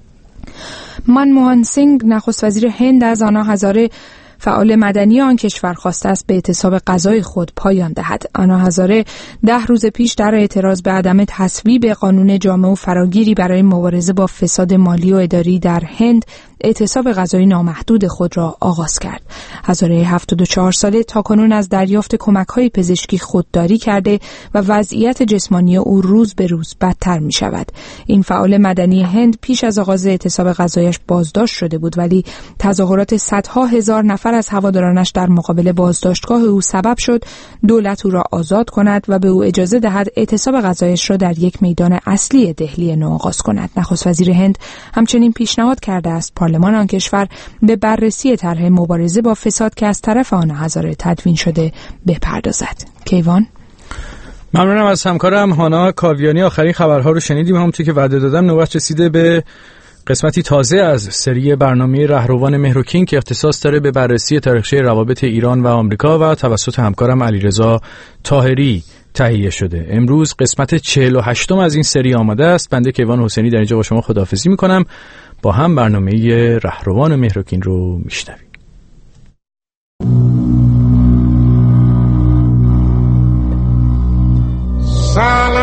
منموهن سینگ نخست وزیر هند از آنا هزاره فعال مدنی آن کشور خواسته است به اعتصاب غذای خود پایان دهد. آنا هزاره ده روز پیش در اعتراض به عدم تصویب قانون جامع و فراگیری برای مبارزه با فساد مالی و اداری در هند اعتصاب غذایی نامحدود خود را آغاز کرد. هزاره هفتاد و چهار ساله تاکنون از دریافت کمک‌های پزشکی خودداری کرده و وضعیت جسمانی او روز به روز بدتر می شود. این فعال مدنی هند پیش از آغاز اعتصاب غذایش بازداشت شده بود، ولی تظاهرات صدها هزار نفر از هوادارانش در مقابل بازداشتگاه او سبب شد دولت او را آزاد کند و به او اجازه دهد اعتصاب غذایش را در یک میدان اصلی دهلی نو آغاز کند. نخست وزیر هند همچنین پیشنهاد کرده است پارلمان آن کشور به بررسی طرح مبارزه با فساد که از طرف آن هزاره تدوین شده بپردازد. کیوان، ممنونم از همکارم هانا کاویانی. آخرین خبرها رو شنیدیم. همونطور که وعده دادم نوبت رسیده به قسمتی تازه از سری برنامه رهروان مهروکین که اختصاص داره به بررسی تاریخچه روابط ایران و آمریکا و توسط همکارم علیرضا طاهری تهیه شده. امروز قسمت چهل و هشتم از این سری آماده است. بنده کیوان حسینی در اینجا با شما خداحافظی میکنم. با هم برنامه رهروان مهروکین رو میشنویم.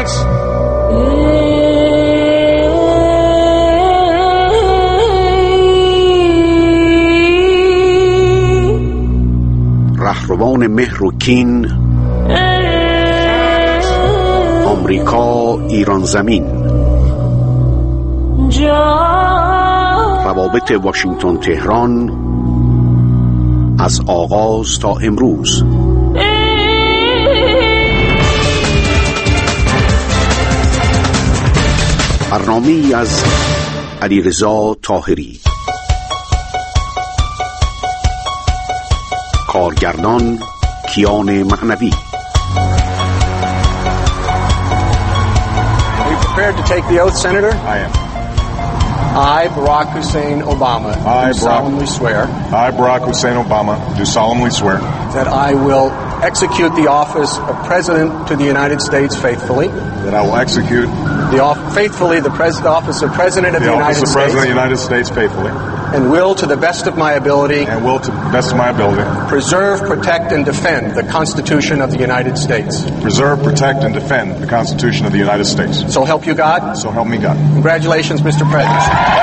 است. رهروان مهر و کین، آمریکا ایران زمین، روابط واشنگتن تهران از آغاز تا امروز. برنامه‌ای از علیرضا طاهری. کارگردان کیان معنوی. Are you prepared to take the oath, Senator? I am. I, Barack Hussein Obama, I, do solemnly swear. I, Barack Hussein Obama, do solemnly swear that I will execute the office of President to the United States faithfully. That I will execute the off- faithfully the, pres- the office of President of the, the United office of States. President of the United States faithfully. And will, to the best of my ability, and will, to the best of my ability, preserve, protect, and defend the Constitution of the United States. Preserve, protect, and defend the Constitution of the United States. So help you God. So help me God. Congratulations, Mister President.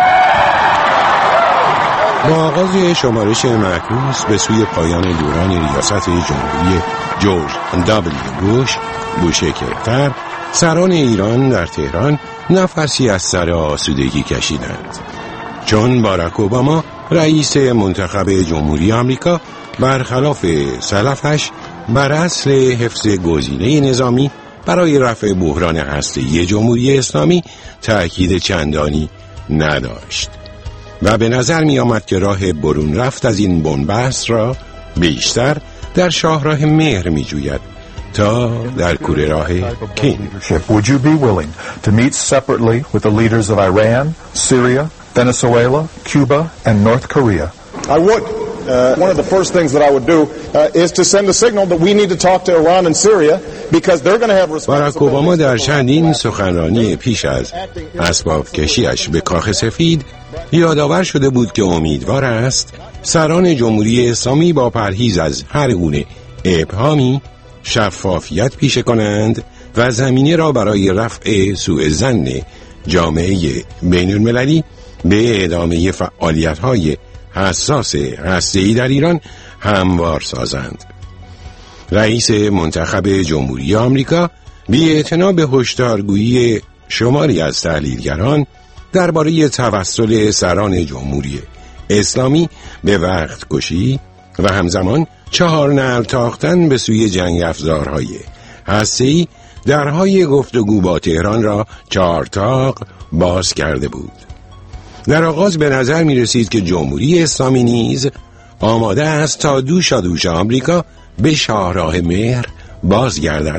با آغاز شمارش معکوس به سوی پایان دوران ریاست جمهوری جورج دابلیو بوش بوشهرتر، سران ایران در تهران نفسی از سر آسودگی کشیدند، چون باراک اوباما رئیس منتخب جمهوری آمریکا برخلاف سلفش بر اصل حفظ گزینه نظامی برای رفع بحران هسته‌ای جمهوری اسلامی تأکید چندانی نداشت و به نظر می آمد که راه برون رفت از این بنبست را بیشتر در شاهراه مهر می جوید تا در کوره راه کین. Would you be willing to meet separately with the leaders of Iran, Syria, Venezuela, Cuba, and North Korea? I would. Uh, one of the first things that I would do uh, is to send a signal that we need to talk to Iran and Syria because they're going to have responsibilities. باراک اوباما در چندین سخنرانی پیش از اسباب کشیش به کاخ سفید یادآور شده بود که امیدوار است سران جمهوری اسلامی با پرهیز از هر گونه ابهامی شفافیت پیشه کنند و زمینه را برای رفع سوء ظن جامعه بین المللی به ادامه فعالیت‌های حساس هسته‌ای در ایران هموار سازند. رئیس منتخب جمهوری آمریکا بی‌اعتنا به هشدارگویی شماری از تحلیلگران درباره توسل سران جمهوری اسلامی به وقت کشی و همزمان چهار نعل تاختن به سوی جنگ افزارهای هسته‌ای درهای گفتگو با تهران را چهارتاق باز کرده بود. در آغاز به نظر می رسید که جمهوری اسلامی نیز آماده است تا دوشا دوش آمریکا به شاهراه مهر بازگردد.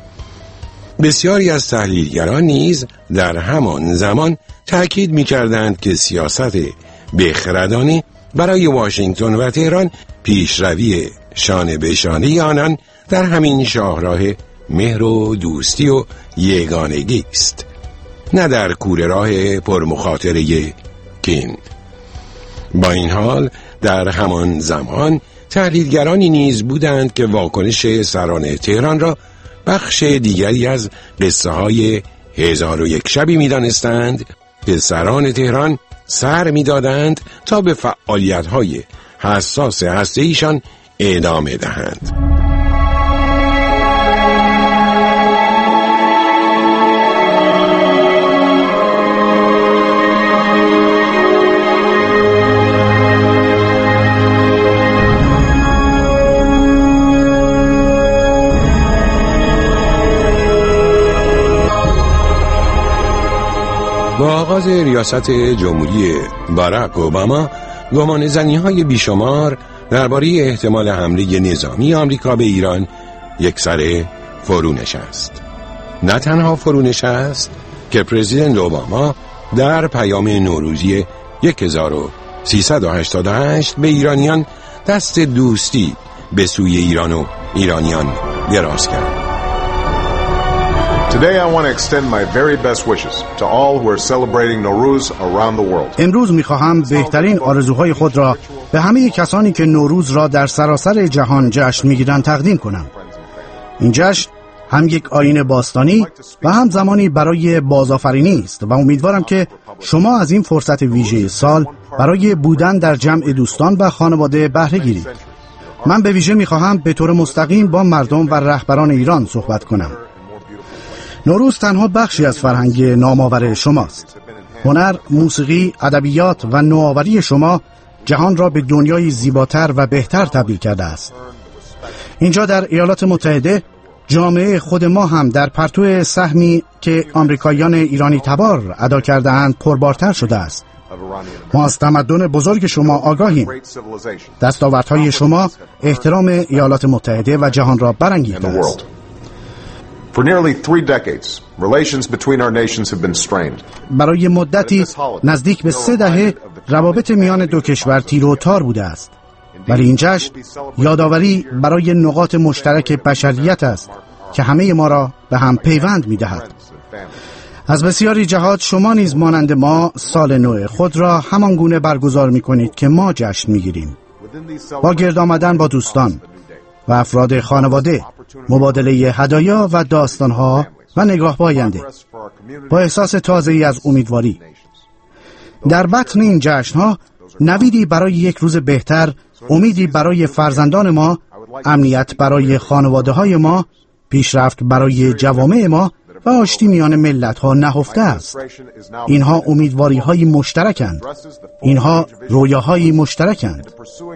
بسیاری از تحلیلگران نیز در همان زمان تأکید می کردند که سیاست بخردانه برای واشنگتن و تهران پیشروی شانه به شانه آنان در همین شاهراه مهر و دوستی و یگانگی است، نه در کوره راه پرمخاطره کین. با این حال در همان زمان تحلیلگرانی نیز بودند که واکنش سران تهران را بخش دیگری از قصه های هزار و یک شبی می دانستند که سران تهران سر می دادند تا به فعالیت های حساس هسته‌ایشان ادامه دهند. با آغاز ریاست جمهوری باراک اوباما گمانه‌زنی‌های بیشمار درباره احتمال حمله نظامی آمریکا به ایران یکسره فرو نشست. نه تنها فرو نشست که پرزیدنت اوباما در پیام نوروزی هزار و سیصد و هشتاد و هشت به ایرانیان دست دوستی به سوی ایران و ایرانیان دراز کرد. Today I want to extend my very best wishes to all who are celebrating Nowruz around the world. امروز می‌خواهم بهترین آرزوهای خود را به همه کسانی که نوروز را در سراسر جهان جشن می‌گیرند تقدیم کنم. این جشن هم یک آیین باستانی و هم زمانی برای بازآفرینی است و امیدوارم که شما از این فرصت ویژه سال برای بودن در جمع دوستان و خانواده بهره گیرید. من به ویژه می‌خواهم به طور مستقیم با مردم و رهبران ایران صحبت کنم. نوروز تنها بخشی از فرهنگ نامآور شماست. هنر، موسیقی، ادبیات و نوآوری شما جهان را به دنیای زیباتر و بهتر تبدیل کرده است. اینجا در ایالات متحده جامعه خود ما هم در پرتو سهمی که آمریکاییان ایرانی تبار ادا کرده‌اند پربارتر شده است. ما از تمدن بزرگ شما آگاهیم. دستاوردهای شما احترام ایالات متحده و جهان را برانگیخته است. For nearly three decades, relations between our nations have been strained. برای مدتی نزدیک به سه دهه روابط میان دو کشور تیر و تار بوده است. ولی این جشن یادآوری برای نقاط مشترک بشریت است که همه ما را به هم پیوند می‌دهد. از بسیاری جهات شما نیز مانند ما سال نو خود را همان گونه برگزار می‌کنید که ما جشن می‌گیریم. با گرد آمدن با دوستان و افراد خانواده، مبادله هدایا و داستان‌ها و نگاه به آینده، با احساس تازه‌ای از امیدواری. در بطن این جشن‌ها نویدی برای یک روز بهتر، امیدی برای فرزندان ما، امنیت برای خانواده‌های ما، پیشرفت برای جوامع ما و آشتی میان ملت‌ها نهفته است. اینها امیدواری‌های مشترکند. اینها رویاهای مشترکند.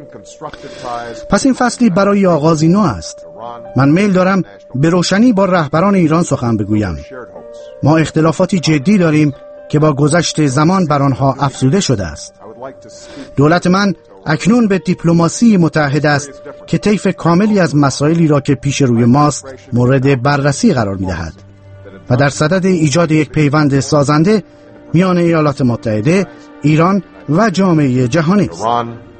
پس این فصلی برای آغازی نو است. من میل دارم به روشنی با رهبران ایران سخن بگویم. ما اختلافاتی جدی داریم که با گذشت زمان بر آنها افزوده شده است. دولت من اکنون به دیپلماسی متحد است که طیف کاملی از مسائلی را که پیش روی ماست مورد بررسی قرار می‌دهد و در صدد ایجاد یک پیوند سازنده میان ایالات متحده، ایران و جامعه جهانی است.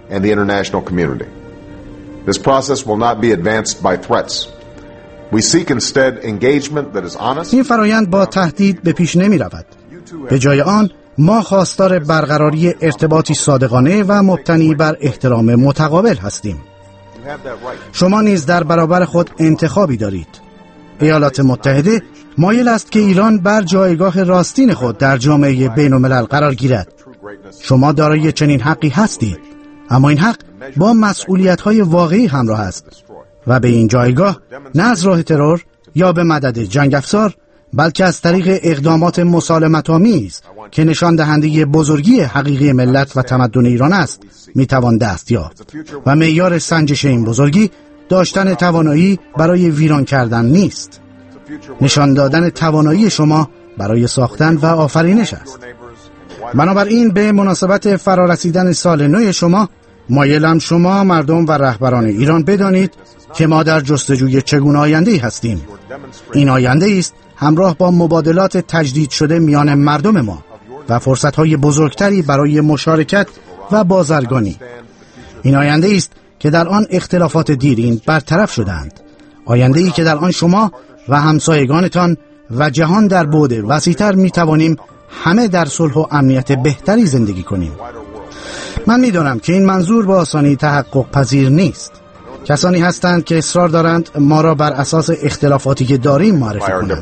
This process will not be advanced by threats. We seek instead engagement that is honest. این فرایند با تهدید به پیش نمی رود. به جای آن ما خواستار برقراری ارتباطی صادقانه و مبتنی بر احترام متقابل هستیم. شما نیز در برابر خود انتخابی دارید. ایالات متحده مایل است که ایران بر جایگاه راستین خود در جامعه بین الملل قرار گیرد. شما دارای چنین حقی هستید، اما این حق با مسئولیت‌های واقعی همراه است و به این جایگاه نه از راه ترور یا به مدد جنگ افزار، بلکه از طریق اقدامات مسالمت‌آمیز که نشان دهنده بزرگی حقیقی ملت و تمدن ایران است میتوان دست یافت و معیار سنجش این بزرگی داشتن توانایی برای ویران کردن نیست. نشان دادن توانایی شما برای ساختن و آفرینش است. بنابراین به مناسبت فرارسیدن سال نو شما مایلم شما مردم و رهبران ایران بدانید که ما در جستجوی چگونه آینده‌ای هستیم. این آینده است همراه با مبادلات تجدید شده میان مردم ما و فرصت‌های بزرگتری برای مشارکت و بازرگانی. این آینده است که در آن اختلافات دیرین برطرف شدند. آینده‌ای که در آن شما و همسایگانتان و جهان در بعد وسیع‌تر می‌توانیم همه در صلح و امنیت بهتری زندگی کنیم. من می‌دانم که این منظور به آسانی تحقق پذیر نیست. کسانی هستند که اصرار دارند ما را بر اساس اختلافاتی که داریم معرفی کنند.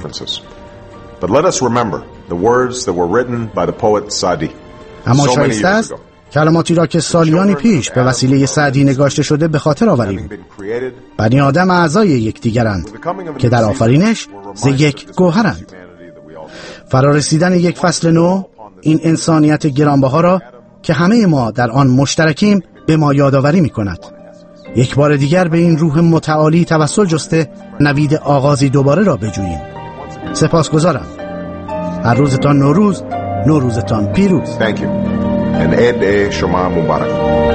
اما شایسته است کلماتی را که سالیانی پیش به وسیله سعدی نگاشته شده به خاطر آوریم. بنی آدم اعضای یکدیگرند که در آفرینش ز یک گوهرند. فرارسیدن یک فصل نو این انسانیت گرانبها را که همه ما در آن مشترکیم به ما یادآوری می‌کند. یک بار دیگر به این روح متعالی توسل جسته نوید آغازی دوباره را بجوییم. سپاسگزارم. هر روزتان نوروز، نوروزتان پیروز. Thank you. And Eid Shema Mubarak.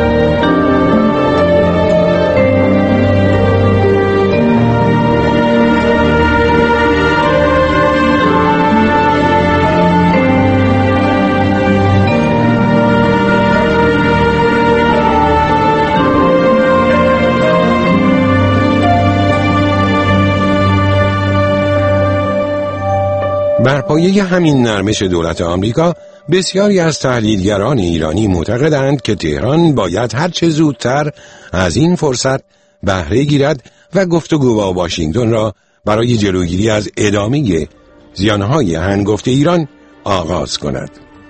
بر پایه همین نرمش دولت آمریکا بسیاری از تحلیلگران ایرانی معتقدند که تهران باید هر چه زودتر از این فرصت بهره گیرد و گفتگو با واشنگتن را برای جلوگیری از ادامه زیانهای هنگفت ایران آغاز کند.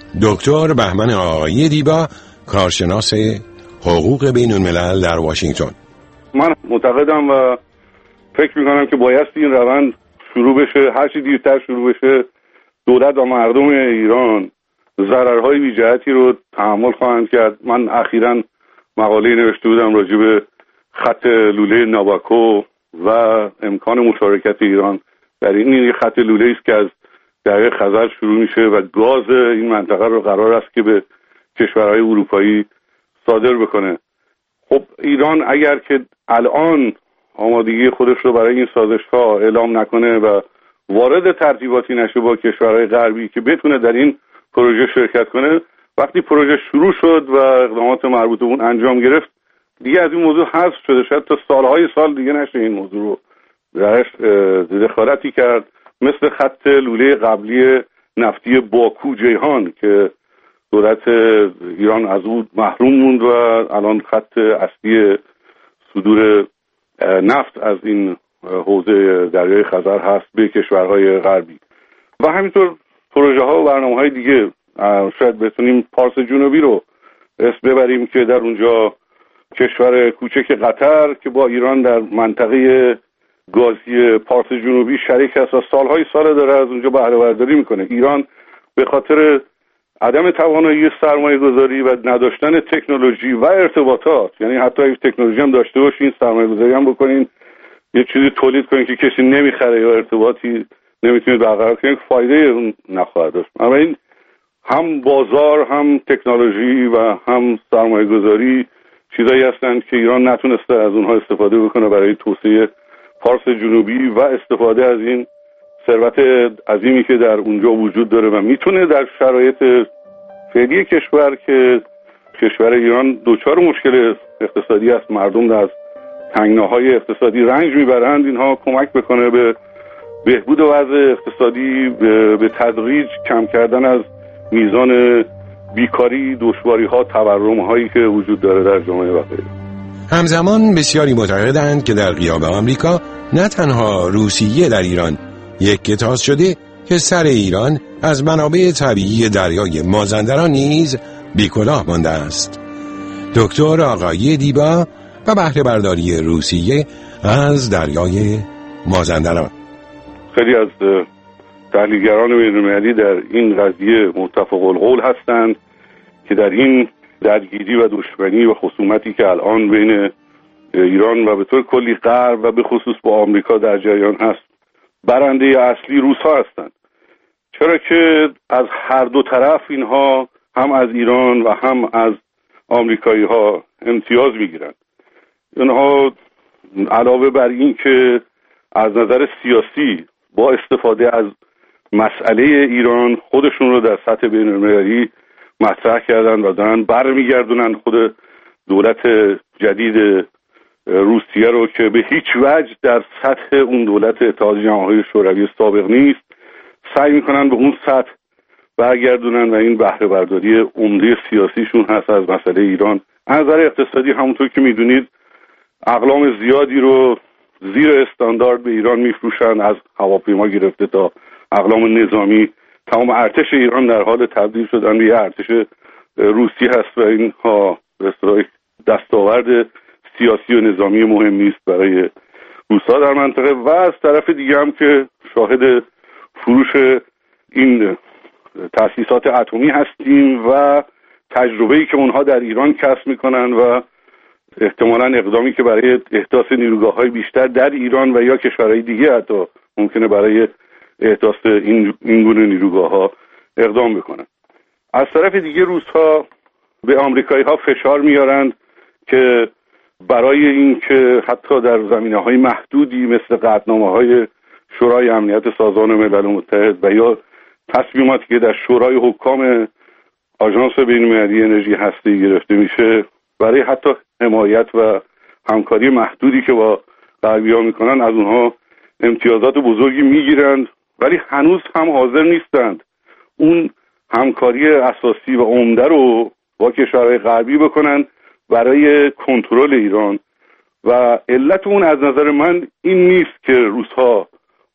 دکتر بهمن آقایی دیبا، کارشناس حقوق بین الملل در واشنگتن: من معتقدم و فکر میکنم که بایستی این روند شروع بشه، هر چی دیرتر شروع بشه دولت و مردم ایران ضررهای بی‌جهتی رو تحمل خواهند کرد. من اخیراً مقاله نوشته بودم راجع به خط لوله ناباکو و امکان مشارکت ایران در این. این خط لوله است که از دریای خزر شروع میشه و گاز این منطقه رو قرار است که به کشورهای اروپایی صادر بکنه. خب ایران اگر که الان آمادگی خودش رو برای این سازش‌ها اعلام نکنه و وارد ترتیباتی نشه با کشورهای غربی که بتونه در این پروژه شرکت کنه، وقتی پروژه شروع شد و اقدامات مربوط به اون انجام گرفت دیگه از این موضوع حذف شده، شاید تا سالهای سال دیگه نشه این موضوع رو درش دخالتی کرد، مثل خط لوله قبلی نفتی باکو جیهان که دولت ایران از اون محروم موند و الان خط اصلی صدور نفت از این حوزه دریای خزر هست به کشورهای غربی. و همینطور پروژه ها و برنامه های دیگه، شاید بتونیم پارس جنوبی رو اسم ببریم که در اونجا کشور کوچک قطر که با ایران در منطقه گازی پارس جنوبی شریک است و سالهای سال داره از اونجا بهره برداری میکنه. ایران به خاطر عدم توانایی سرمایه گذاری و نداشتن تکنولوژی و ارتباطات، یعنی حتی اگه تکنولوژی هم داشته باشین سرمایه گذاری هم بکنین یه چیزی تولید کنین که کسی نمیخره یا ارتباطی نمیتونید برقرار کنین، فایده اون نخواهد داشت. اما این هم بازار هم تکنولوژی و هم سرمایه گذاری چیزایی هستند که ایران نتونسته از اونها استفاده بکنه برای توسعه پارس جنوبی و استفاده از این ثروت عظیمی که در اونجا وجود داره و میتونه در شرایط فعلی کشور که کشور ایران دوچار مشکل اقتصادی است، مردم از تنگناهای اقتصادی رنج میبرند، اینها کمک بکنه به بهبود وضع اقتصادی، به, به تدریج کم کردن از میزان بیکاری، دشواری ها، تورم هایی که وجود داره در جامعه و غیره. همزمان بسیاری معتقدند که در غیاب آمریکا نه تنها روسیه در ایران یک کتاز شده که سر ایران از منابع طبیعی دریای مازندران نیز بیکلاه مانده است. دکتر آقایی دیبا و بهره برداری روسیه از دریای مازندران: خیلی از تحلیلگران بین‌المللی در این قضیه متفق القول هستند که در این درگیری و دشمنی و خصومتی که الان بین ایران و به طور کلی غرب و به خصوص با آمریکا در جریان هست، برنده اصلی روس‌ها هستند. چرا که از هر دو طرف اینها هم از ایران و هم از آمریکایی‌ها امتیاز می‌گیرند. اینها علاوه بر این که از نظر سیاسی با استفاده از مسئله ایران خودشون رو در سطح بین‌المللی مطرح کردن و دارن برمیگردونن خود دولت جدید روسیه رو که به هیچ وجه در سطح اون دولت اتحادیه جماهیر شوروی سابق نیست، سعی میکنن به اون سطح برگردونن و این بهره برداری عمده سیاسیشون هست از مسئله ایران. از نظر اقتصادی همونطور که میدونید اقلام زیادی رو زیر استاندارد به ایران میفروشن، از هواپیما گرفته تا اقلام نظامی. تمام ارتش ایران در حال تبدیل شدن به یه ارتش روسی هست و اینها به اصطلاح دستاورد سیاسی و نظامی مهمی است برای روس‌ها در منطقه. و از طرف دیگه هم که شاهد فروش این تأسیسات اتمی هستیم و تجربه‌ای که اونها در ایران کسب میکنن و احتمالاً اقدامی که برای احداث نیروگاه‌های بیشتر در ایران و یا کشورهای دیگه حتی ممکنه برای احداث این این گونه نیروگاه‌ها اقدام بکنن. از طرف دیگه روس‌ها به آمریکایی‌ها فشار میارند که برای اینکه حتی در زمینه‌های محدودی مثل قطعنامه‌های شورای امنیت سازمان ملل متحد و یا تصمیماتی که در شورای حکام آژانس بین‌المللی انرژی هسته‌ای گرفته میشه، برای حتی حمایت و همکاری محدودی که با غربی‌ها میکنن از اونها امتیازات بزرگی میگیرند، ولی هنوز هم حاضر نیستند اون همکاری اساسی و عمده رو با کشورهای غربی بکنن برای کنترل ایران. و علت اون از نظر من این نیست که روس‌ها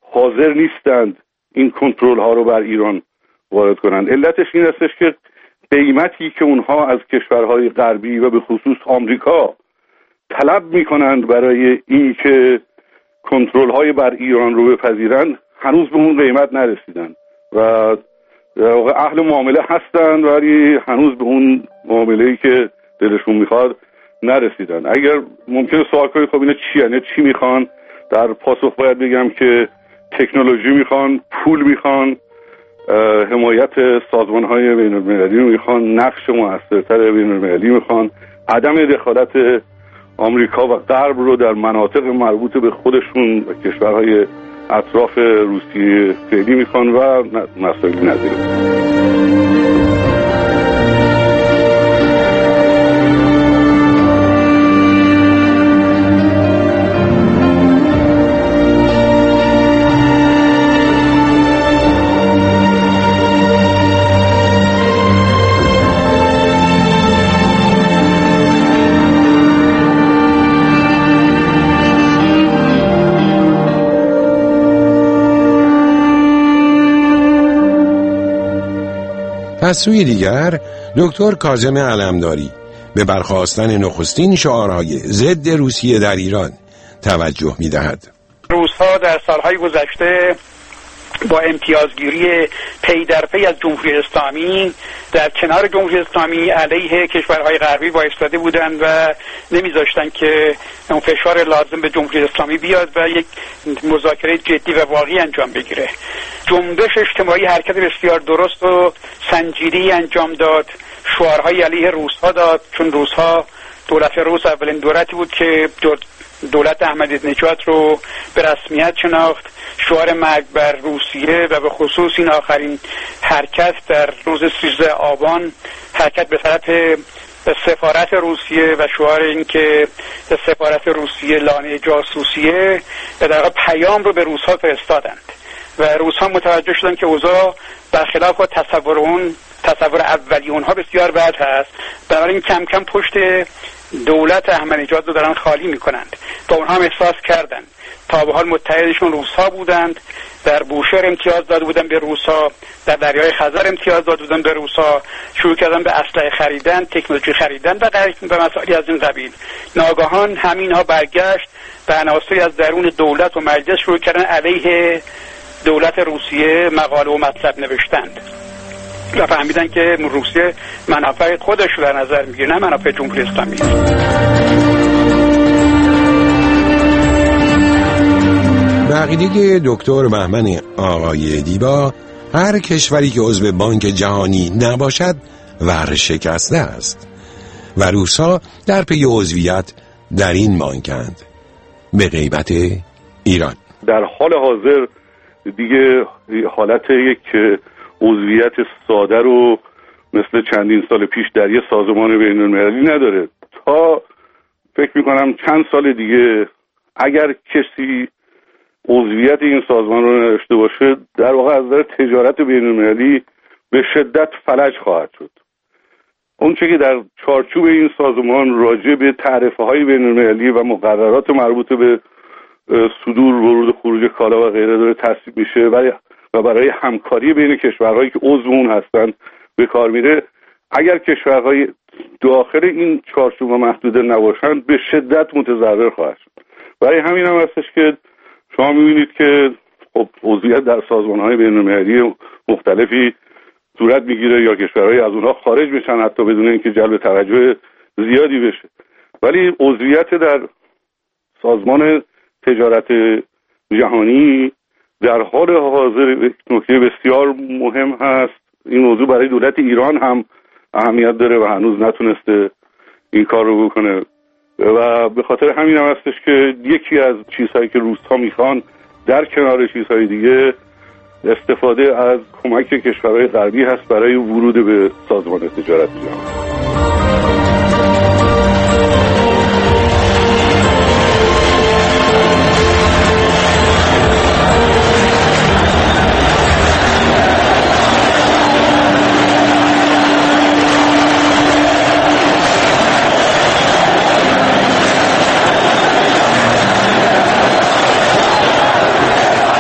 حاضر نیستند این کنترل ها رو بر ایران وارد کنند. علتش این هستش که قیمتی که اونها از کشورهای غربی و به خصوص آمریکا طلب میکنند برای این که کنترل های بر ایران رو بپذیرند هنوز به اون قیمت نرسیدن و در واقع اهل معامله هستند ولی هنوز به اون معامله‌ای که دلشون میخواد نرسیدن. اگر ممکنه سوال کنید خب اینا چی یعنی چی میخوان؟ در پاسخ باید بگم که تکنولوژی میخوان، پول میخوان، حمایت سازمان‌های بین‌المللی میخوان، نقش موثرتر بین‌المللی میخوان، عدم دخالت آمریکا و غرب رو در مناطق مربوط به خودشون و کشورهای اطراف روسیه فعلی میخوان و مسائلی نظیره. از سوی دیگر دکتر کاظم علمداری به برخاستن نخستین شعارهای ضد روسیه در ایران توجه می‌دهد. روس‌ها در سالهای گذشته با امتیازگیری پی در پی از جمهوری اسلامی در کنار جمهوری اسلامی علیه کشورهای غربی وایستاده بودند و نمیذاشتن که اون فشار لازم به جمهوری اسلامی بیاد و یک مذاکره جدی و واقعی انجام بگیره. جنبش اجتماعی حرکت بسیار درست و سنجیده‌ای انجام داد، شعارهای علیه روس‌ها داد، چون روس‌ها دولت روس اولین دولتی بود که دولت احمدی نژاد رو به رسمیت شناخت. شعار مرگ بر روسیه و به خصوص این آخرین حرکت در روز سیزده آبان، حرکت به طرف سفارت روسیه و شعار این که سفارت روسیه لانه جاسوسیه، به در پیام رو به روس‌ها فرستادند و روس‌ها متوجه شدن که اوضاع برخلاف تصور اون تصور اولی اونها بسیار بد هست، بنابراین کم کم پشت دولت احمدی نژاد رو دارن خالی میکنند و اونها هم احساس کردند. تا به حال متحدشون روس‌ها بودند، در بوشهر امتیاز داده بودن به روس‌ها، در دریای خزر امتیاز داده بودن به روس‌ها، شروع کردن به اسلحه خریدن، تکنولوژی خریدن و غیره و مسائلی از این قبیل. ناگهان همینها برگشت و عناصری از درون دولت و مجلس شروع کردن علیه دولت روسیه مقاله و مطلب نوشتند و فهمیدن که روسیه منافع خودش رو در نظر میگیره، نه منافع جمهوری اسلامی. عقیده دکتر بهمن آقای دیبا، هر کشوری که عضو بانک جهانی نباشد ورشکسته است و روس‌ها در پی عضویت در این بانکند به غیبت ایران. در حال حاضر دیگه حالت یک عضویت ساده رو مثل چندین سال پیش در یه سازمان بین‌المللی نداره. تا فکر میکنم چند سال دیگه اگر کسی عضویت این سازمان رو نداشته باشه، در واقع از نظر تجارت بین‌المللی به شدت فلج خواهد شد. اون چه که در چارچوب این سازمان راجع به تعرفه‌های بین‌المللی و مقررات مربوط به صدور، ورود و خروج کالا و غیره داره تصویب میشه و برای همکاری بین کشورهایی که عضو اون هستن به کار میره، اگر کشورهای داخل این چارچوب محدوده نباشند به شدت متضرر خواهد شد. برای همین هم هستش که شما میبینید که خب عضویت در سازمان‌های بین‌المللی مختلفی صورت میگیره یا کشورهای از اونها خارج بشن حتی بدون اینکه جلب توجه زیادی بشه، ولی عضویت در سازمان تجارت جهانی در حال حاضر نکته بسیار مهم هست. این موضوع برای دولت ایران هم اهمیت داره و هنوز نتونسته این کار رو بکنه و به خاطر همین هم هستش که یکی از چیزهایی که روس‌ها میخوان در کنار چیزهای دیگه استفاده از کمک کشورهای غربی هست برای ورود به سازمان تجارت جهانی.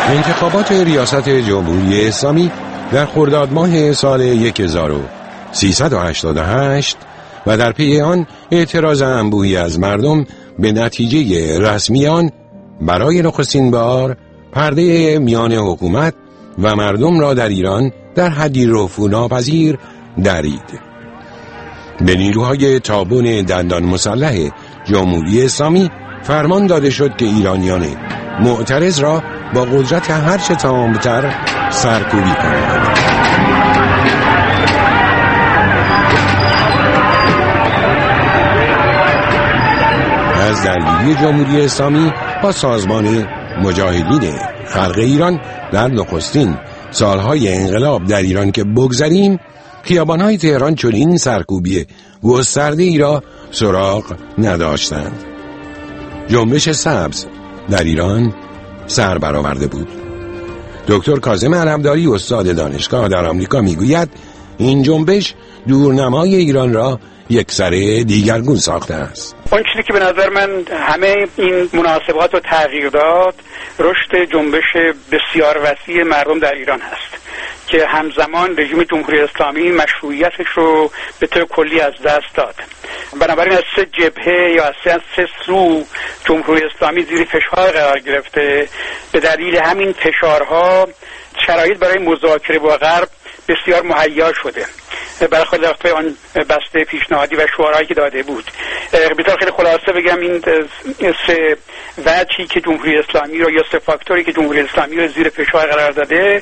انتخابات ریاست جمهوری اسلامی در خرداد ماه سال هزار و سیصد و هشتاد و هشت و در پی آن اعتراض انبوهی از مردم به نتیجه رسمی آن برای نخستین بار پرده میان حکومت و مردم را در ایران در حدی رفوع درید. به نیروهای تابون دندان مسلح جمهوری اسلامی فرمان داده شد که ایرانیان معترض را با قدرت هرچه تمام‌تر سرکوبی کنند. از درگیری جمهوری اسلامی با سازمان مجاهدین خلق ایران در نخستین سالهای انقلاب در ایران که بگذریم، خیابان‌های تهران چنین سرکوبی گسترده‌ای را سراغ نداشتند. جنبش سبز در ایران سر برآورده بود. دکتر کاظم علمداری استاد دانشگاه در آمریکا میگوید این جنبش دورنمای ایران را یک سره دیگرگون ساخته است. اون چیزی که به نظر من همه این مناسبات رو تغییر داد، رشد جنبش بسیار وسیع مردم در ایران هست که همزمان رژیم جمهوری اسلامی مشروعیتش رو به طور کلی از دست داد. بنابراین از سه جبهه یا از سه سو جمهوری اسلامی زیر فشار قرار گرفته. به دلیل همین فشارها شرایط برای مذاکره با غرب بسیار مهیا شده، برخلاف آن بسته پیشنهادی و شعارهایی که داده بود. به طور خیلی خلاصه بگم این سه وجهی که جمهوری اسلامی رو یا سه فاکتوری که جمهوری اسلامی رو زیر فشار قرار داده،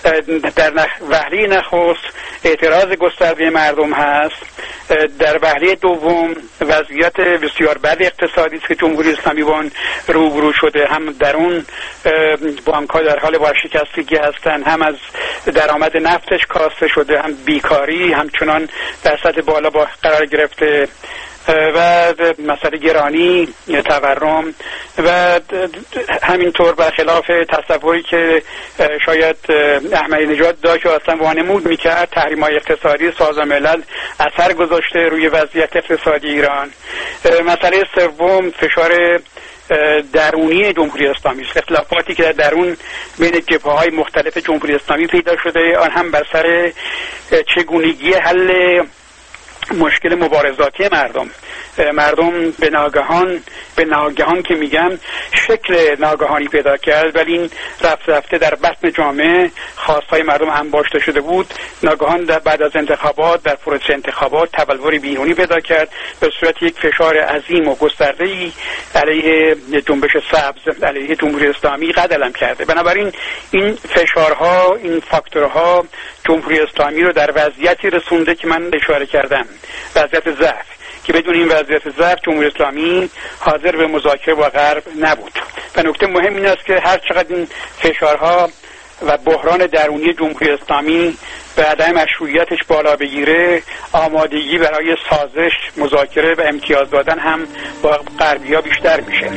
در وهله نخست اعتراض گسترده مردم هست، در وهله دوم وضعیت بسیار بد اقتصادی است که جمهوری اسلامی با آن روبرو شده، هم در اون بانک‌ها در حال ورشکستگی هستند، هم از درآمد نفتش کاسته شده، هم بیکاری همچنان در سطح بالا با قرار گرفته و مسئله گرانی، تورم و همینطور برخلاف تصوری که شاید احمدی نژاد داشت و اصلا وانمود میکرد، تحریم‌های اقتصادی سازمان ملل اثر گذاشته روی وضعیت اقتصادی ایران. مسئله سوم فشار درونی جمهوری اسلامی است، اختلافاتی که در درون بین جبهه‌های مختلف جمهوری اسلامی پیدا شده، آن هم بر سر چگونگی حل مشکل مبارزاتی مردم. مردم به ناگهان به ناگهان که میگم شکل ناگهانی پیدا کرد، ولی این رفته رفته در بطن جامعه خواستهای مردم انباشته شده بود. ناگهان در بعد از انتخابات در پروسه انتخابات تبلوری بیرونی پیدا کرد به صورت یک فشار عظیم و گسترده‌ای علیه جنبش سبز، علیه جمهوری اسلامی قدم کرده. بنابراین این فشارها، این فاکتورها جمهوری اسلامی رو در وضعیتی رسونده که من اشاره کردم، وضعیت ضعف، که بدون این وضعیت ضعف جمهوری اسلامی حاضر به مذاکره با غرب نبود. و نکته مهم این است که هر چقدر این فشارها و بحران درونی جمهوری اسلامی به عدم مشروعیتش بالا بگیره، آمادگی برای سازش، مذاکره و امتیاز دادن هم با غربی‌ها بیشتر میشه.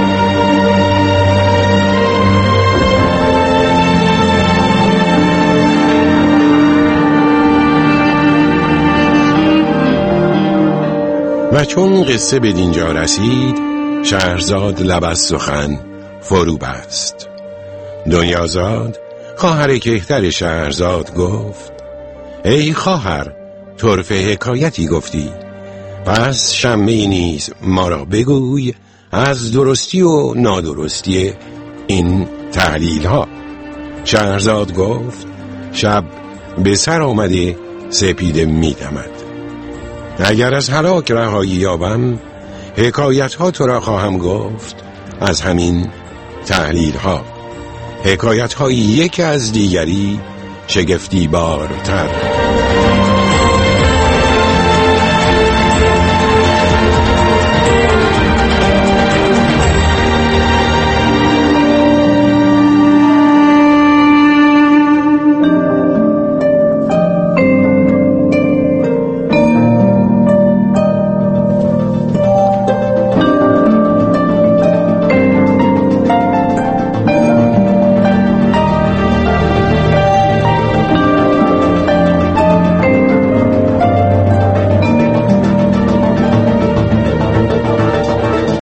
و چون قصه به دینجا رسید، شهرزاد لب از سخن فرو بست. دنیازاد خواهر کهتر شهرزاد گفت: ای خواهر، طرف حکایتی گفتی، پس شمه نیز ما را بگوی از درستی و نادرستی این تحلیل ها. شهرزاد گفت: شب به سر آمده سپیده می دمد. اگر از هلاک رهایی یابم، حکایت ها تو را خواهم گفت از همین تحلیل ها، حکایت های یک از دیگری شگفتی بارتر.